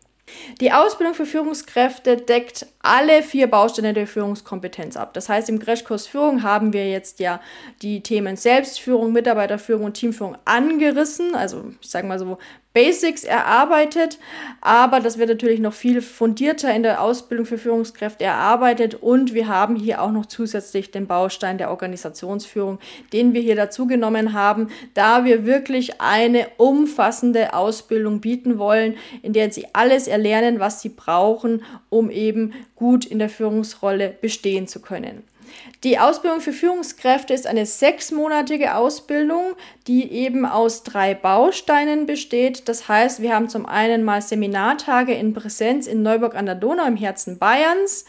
Die Ausbildung für Führungskräfte deckt alle vier Bausteine der Führungskompetenz ab. Das heißt, im Crashkurs Führung haben wir jetzt ja die Themen Selbstführung, Mitarbeiterführung und Teamführung angerissen. Also ich sage mal so Basics erarbeitet, aber das wird natürlich noch viel fundierter in der Ausbildung für Führungskräfte erarbeitet und wir haben hier auch noch zusätzlich den Baustein der Organisationsführung, den wir hier dazu genommen haben, da wir wirklich eine umfassende Ausbildung bieten wollen, in der Sie alles erlernen, was Sie brauchen, um eben gut in der Führungsrolle bestehen zu können. Die Ausbildung für Führungskräfte ist eine sechsmonatige Ausbildung, die eben aus drei Bausteinen besteht. Das heißt, wir haben zum einen mal Seminartage in Präsenz in Neuburg an der Donau im Herzen Bayerns.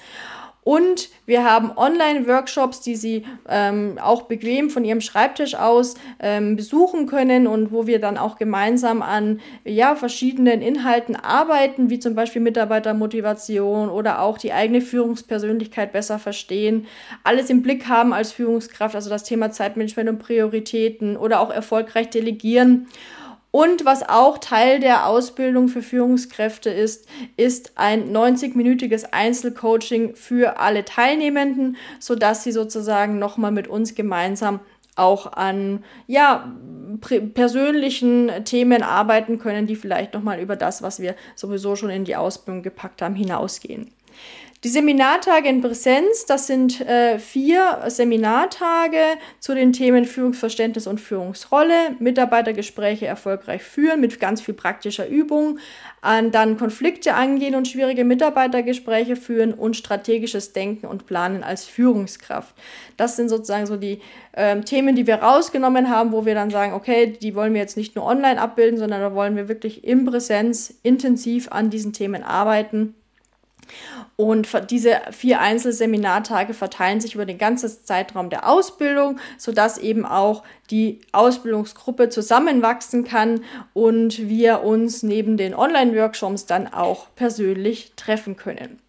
Und wir haben Online-Workshops, die Sie ähm, auch bequem von Ihrem Schreibtisch aus ähm, besuchen können und wo wir dann auch gemeinsam an ja, verschiedenen Inhalten arbeiten, wie zum Beispiel Mitarbeitermotivation oder auch die eigene Führungspersönlichkeit besser verstehen, alles im Blick haben als Führungskraft, also das Thema Zeitmanagement und Prioritäten oder auch erfolgreich delegieren. Und was auch Teil der Ausbildung für Führungskräfte ist, ist ein neunzig-minütiges Einzelcoaching für alle Teilnehmenden, sodass sie sozusagen nochmal mit uns gemeinsam auch an ja, persönlichen Themen arbeiten können, die vielleicht nochmal über das, was wir sowieso schon in die Ausbildung gepackt haben, hinausgehen. Die Seminartage in Präsenz, das sind äh, vier Seminartage zu den Themen Führungsverständnis und Führungsrolle, Mitarbeitergespräche erfolgreich führen mit ganz viel praktischer Übung, an dann Konflikte angehen und schwierige Mitarbeitergespräche führen und strategisches Denken und Planen als Führungskraft. Das sind sozusagen so die äh, Themen, die wir rausgenommen haben, wo wir dann sagen, okay, die wollen wir jetzt nicht nur online abbilden, sondern da wollen wir wirklich in Präsenz intensiv an diesen Themen arbeiten. Und diese vier Einzelseminartage verteilen sich über den ganzen Zeitraum der Ausbildung, sodass eben auch die Ausbildungsgruppe zusammenwachsen kann und wir uns neben den Online-Workshops dann auch persönlich treffen können.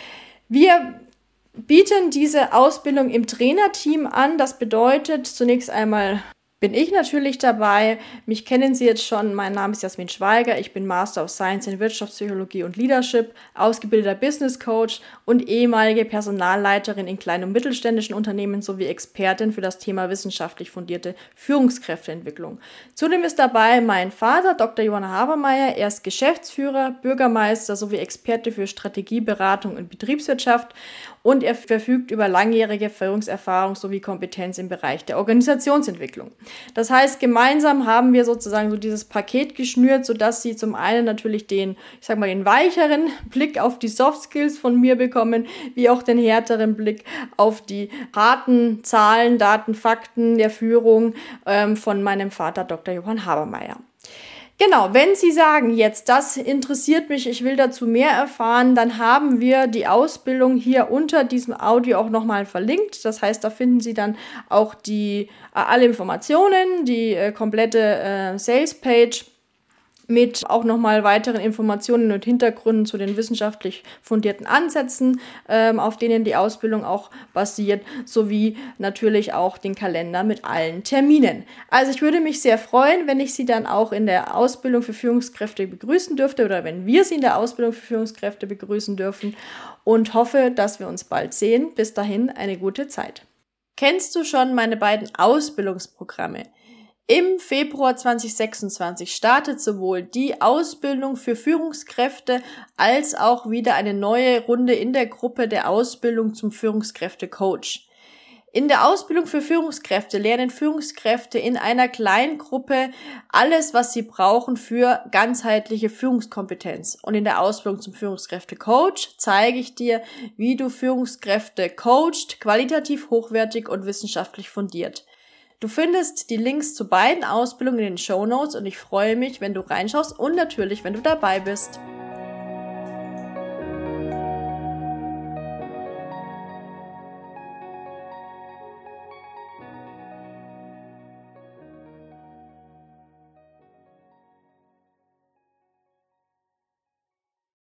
Wir bieten diese Ausbildung im Trainerteam an. Das bedeutet zunächst einmal, bin ich natürlich dabei. Mich kennen Sie jetzt schon. Mein Name ist Jasmin Schweiger. Ich bin Master of Science in Wirtschaftspsychologie und Leadership, ausgebildeter Business Coach und ehemalige Personalleiterin in kleinen und mittelständischen Unternehmen sowie Expertin für das Thema wissenschaftlich fundierte Führungskräfteentwicklung. Zudem ist dabei mein Vater, Doktor Johann Habermeyer. Er ist Geschäftsführer, Bürgermeister sowie Experte für Strategieberatung und Betriebswirtschaft und er verfügt über langjährige Führungserfahrung sowie Kompetenz im Bereich der Organisationsentwicklung. Das heißt, gemeinsam haben wir sozusagen so dieses Paket geschnürt, sodass Sie zum einen natürlich den, ich sag mal, den weicheren Blick auf die Soft Skills von mir bekommen, wie auch den härteren Blick auf die harten Zahlen, Daten, Fakten der Führung ähm, von meinem Vater Doktor Johann Habermeyer. Genau, wenn Sie sagen, jetzt das interessiert mich, ich will dazu mehr erfahren, dann haben wir die Ausbildung hier unter diesem Audio auch nochmal verlinkt. Das heißt, da finden Sie dann auch die äh, alle Informationen, die äh, komplette äh, Sales-Page mit auch nochmal weiteren Informationen und Hintergründen zu den wissenschaftlich fundierten Ansätzen, ähm, auf denen die Ausbildung auch basiert, sowie natürlich auch den Kalender mit allen Terminen. Also ich würde mich sehr freuen, wenn ich Sie dann auch in der Ausbildung für Führungskräfte begrüßen dürfte oder wenn wir Sie in der Ausbildung für Führungskräfte begrüßen dürfen und hoffe, dass wir uns bald sehen. Bis dahin eine gute Zeit. Kennst du schon meine beiden Ausbildungsprogramme? Im Februar zwanzig sechsundzwanzig startet sowohl die Ausbildung für Führungskräfte als auch wieder eine neue Runde in der Gruppe der Ausbildung zum Führungskräfte-Coach. In der Ausbildung für Führungskräfte lernen Führungskräfte in einer kleinen Gruppe alles, was sie brauchen für ganzheitliche Führungskompetenz. Und in der Ausbildung zum Führungskräfte-Coach zeige ich dir, wie du Führungskräfte coacht, qualitativ hochwertig und wissenschaftlich fundiert. Du findest die Links zu beiden Ausbildungen in den Shownotes und ich freue mich, wenn du reinschaust und natürlich, wenn du dabei bist.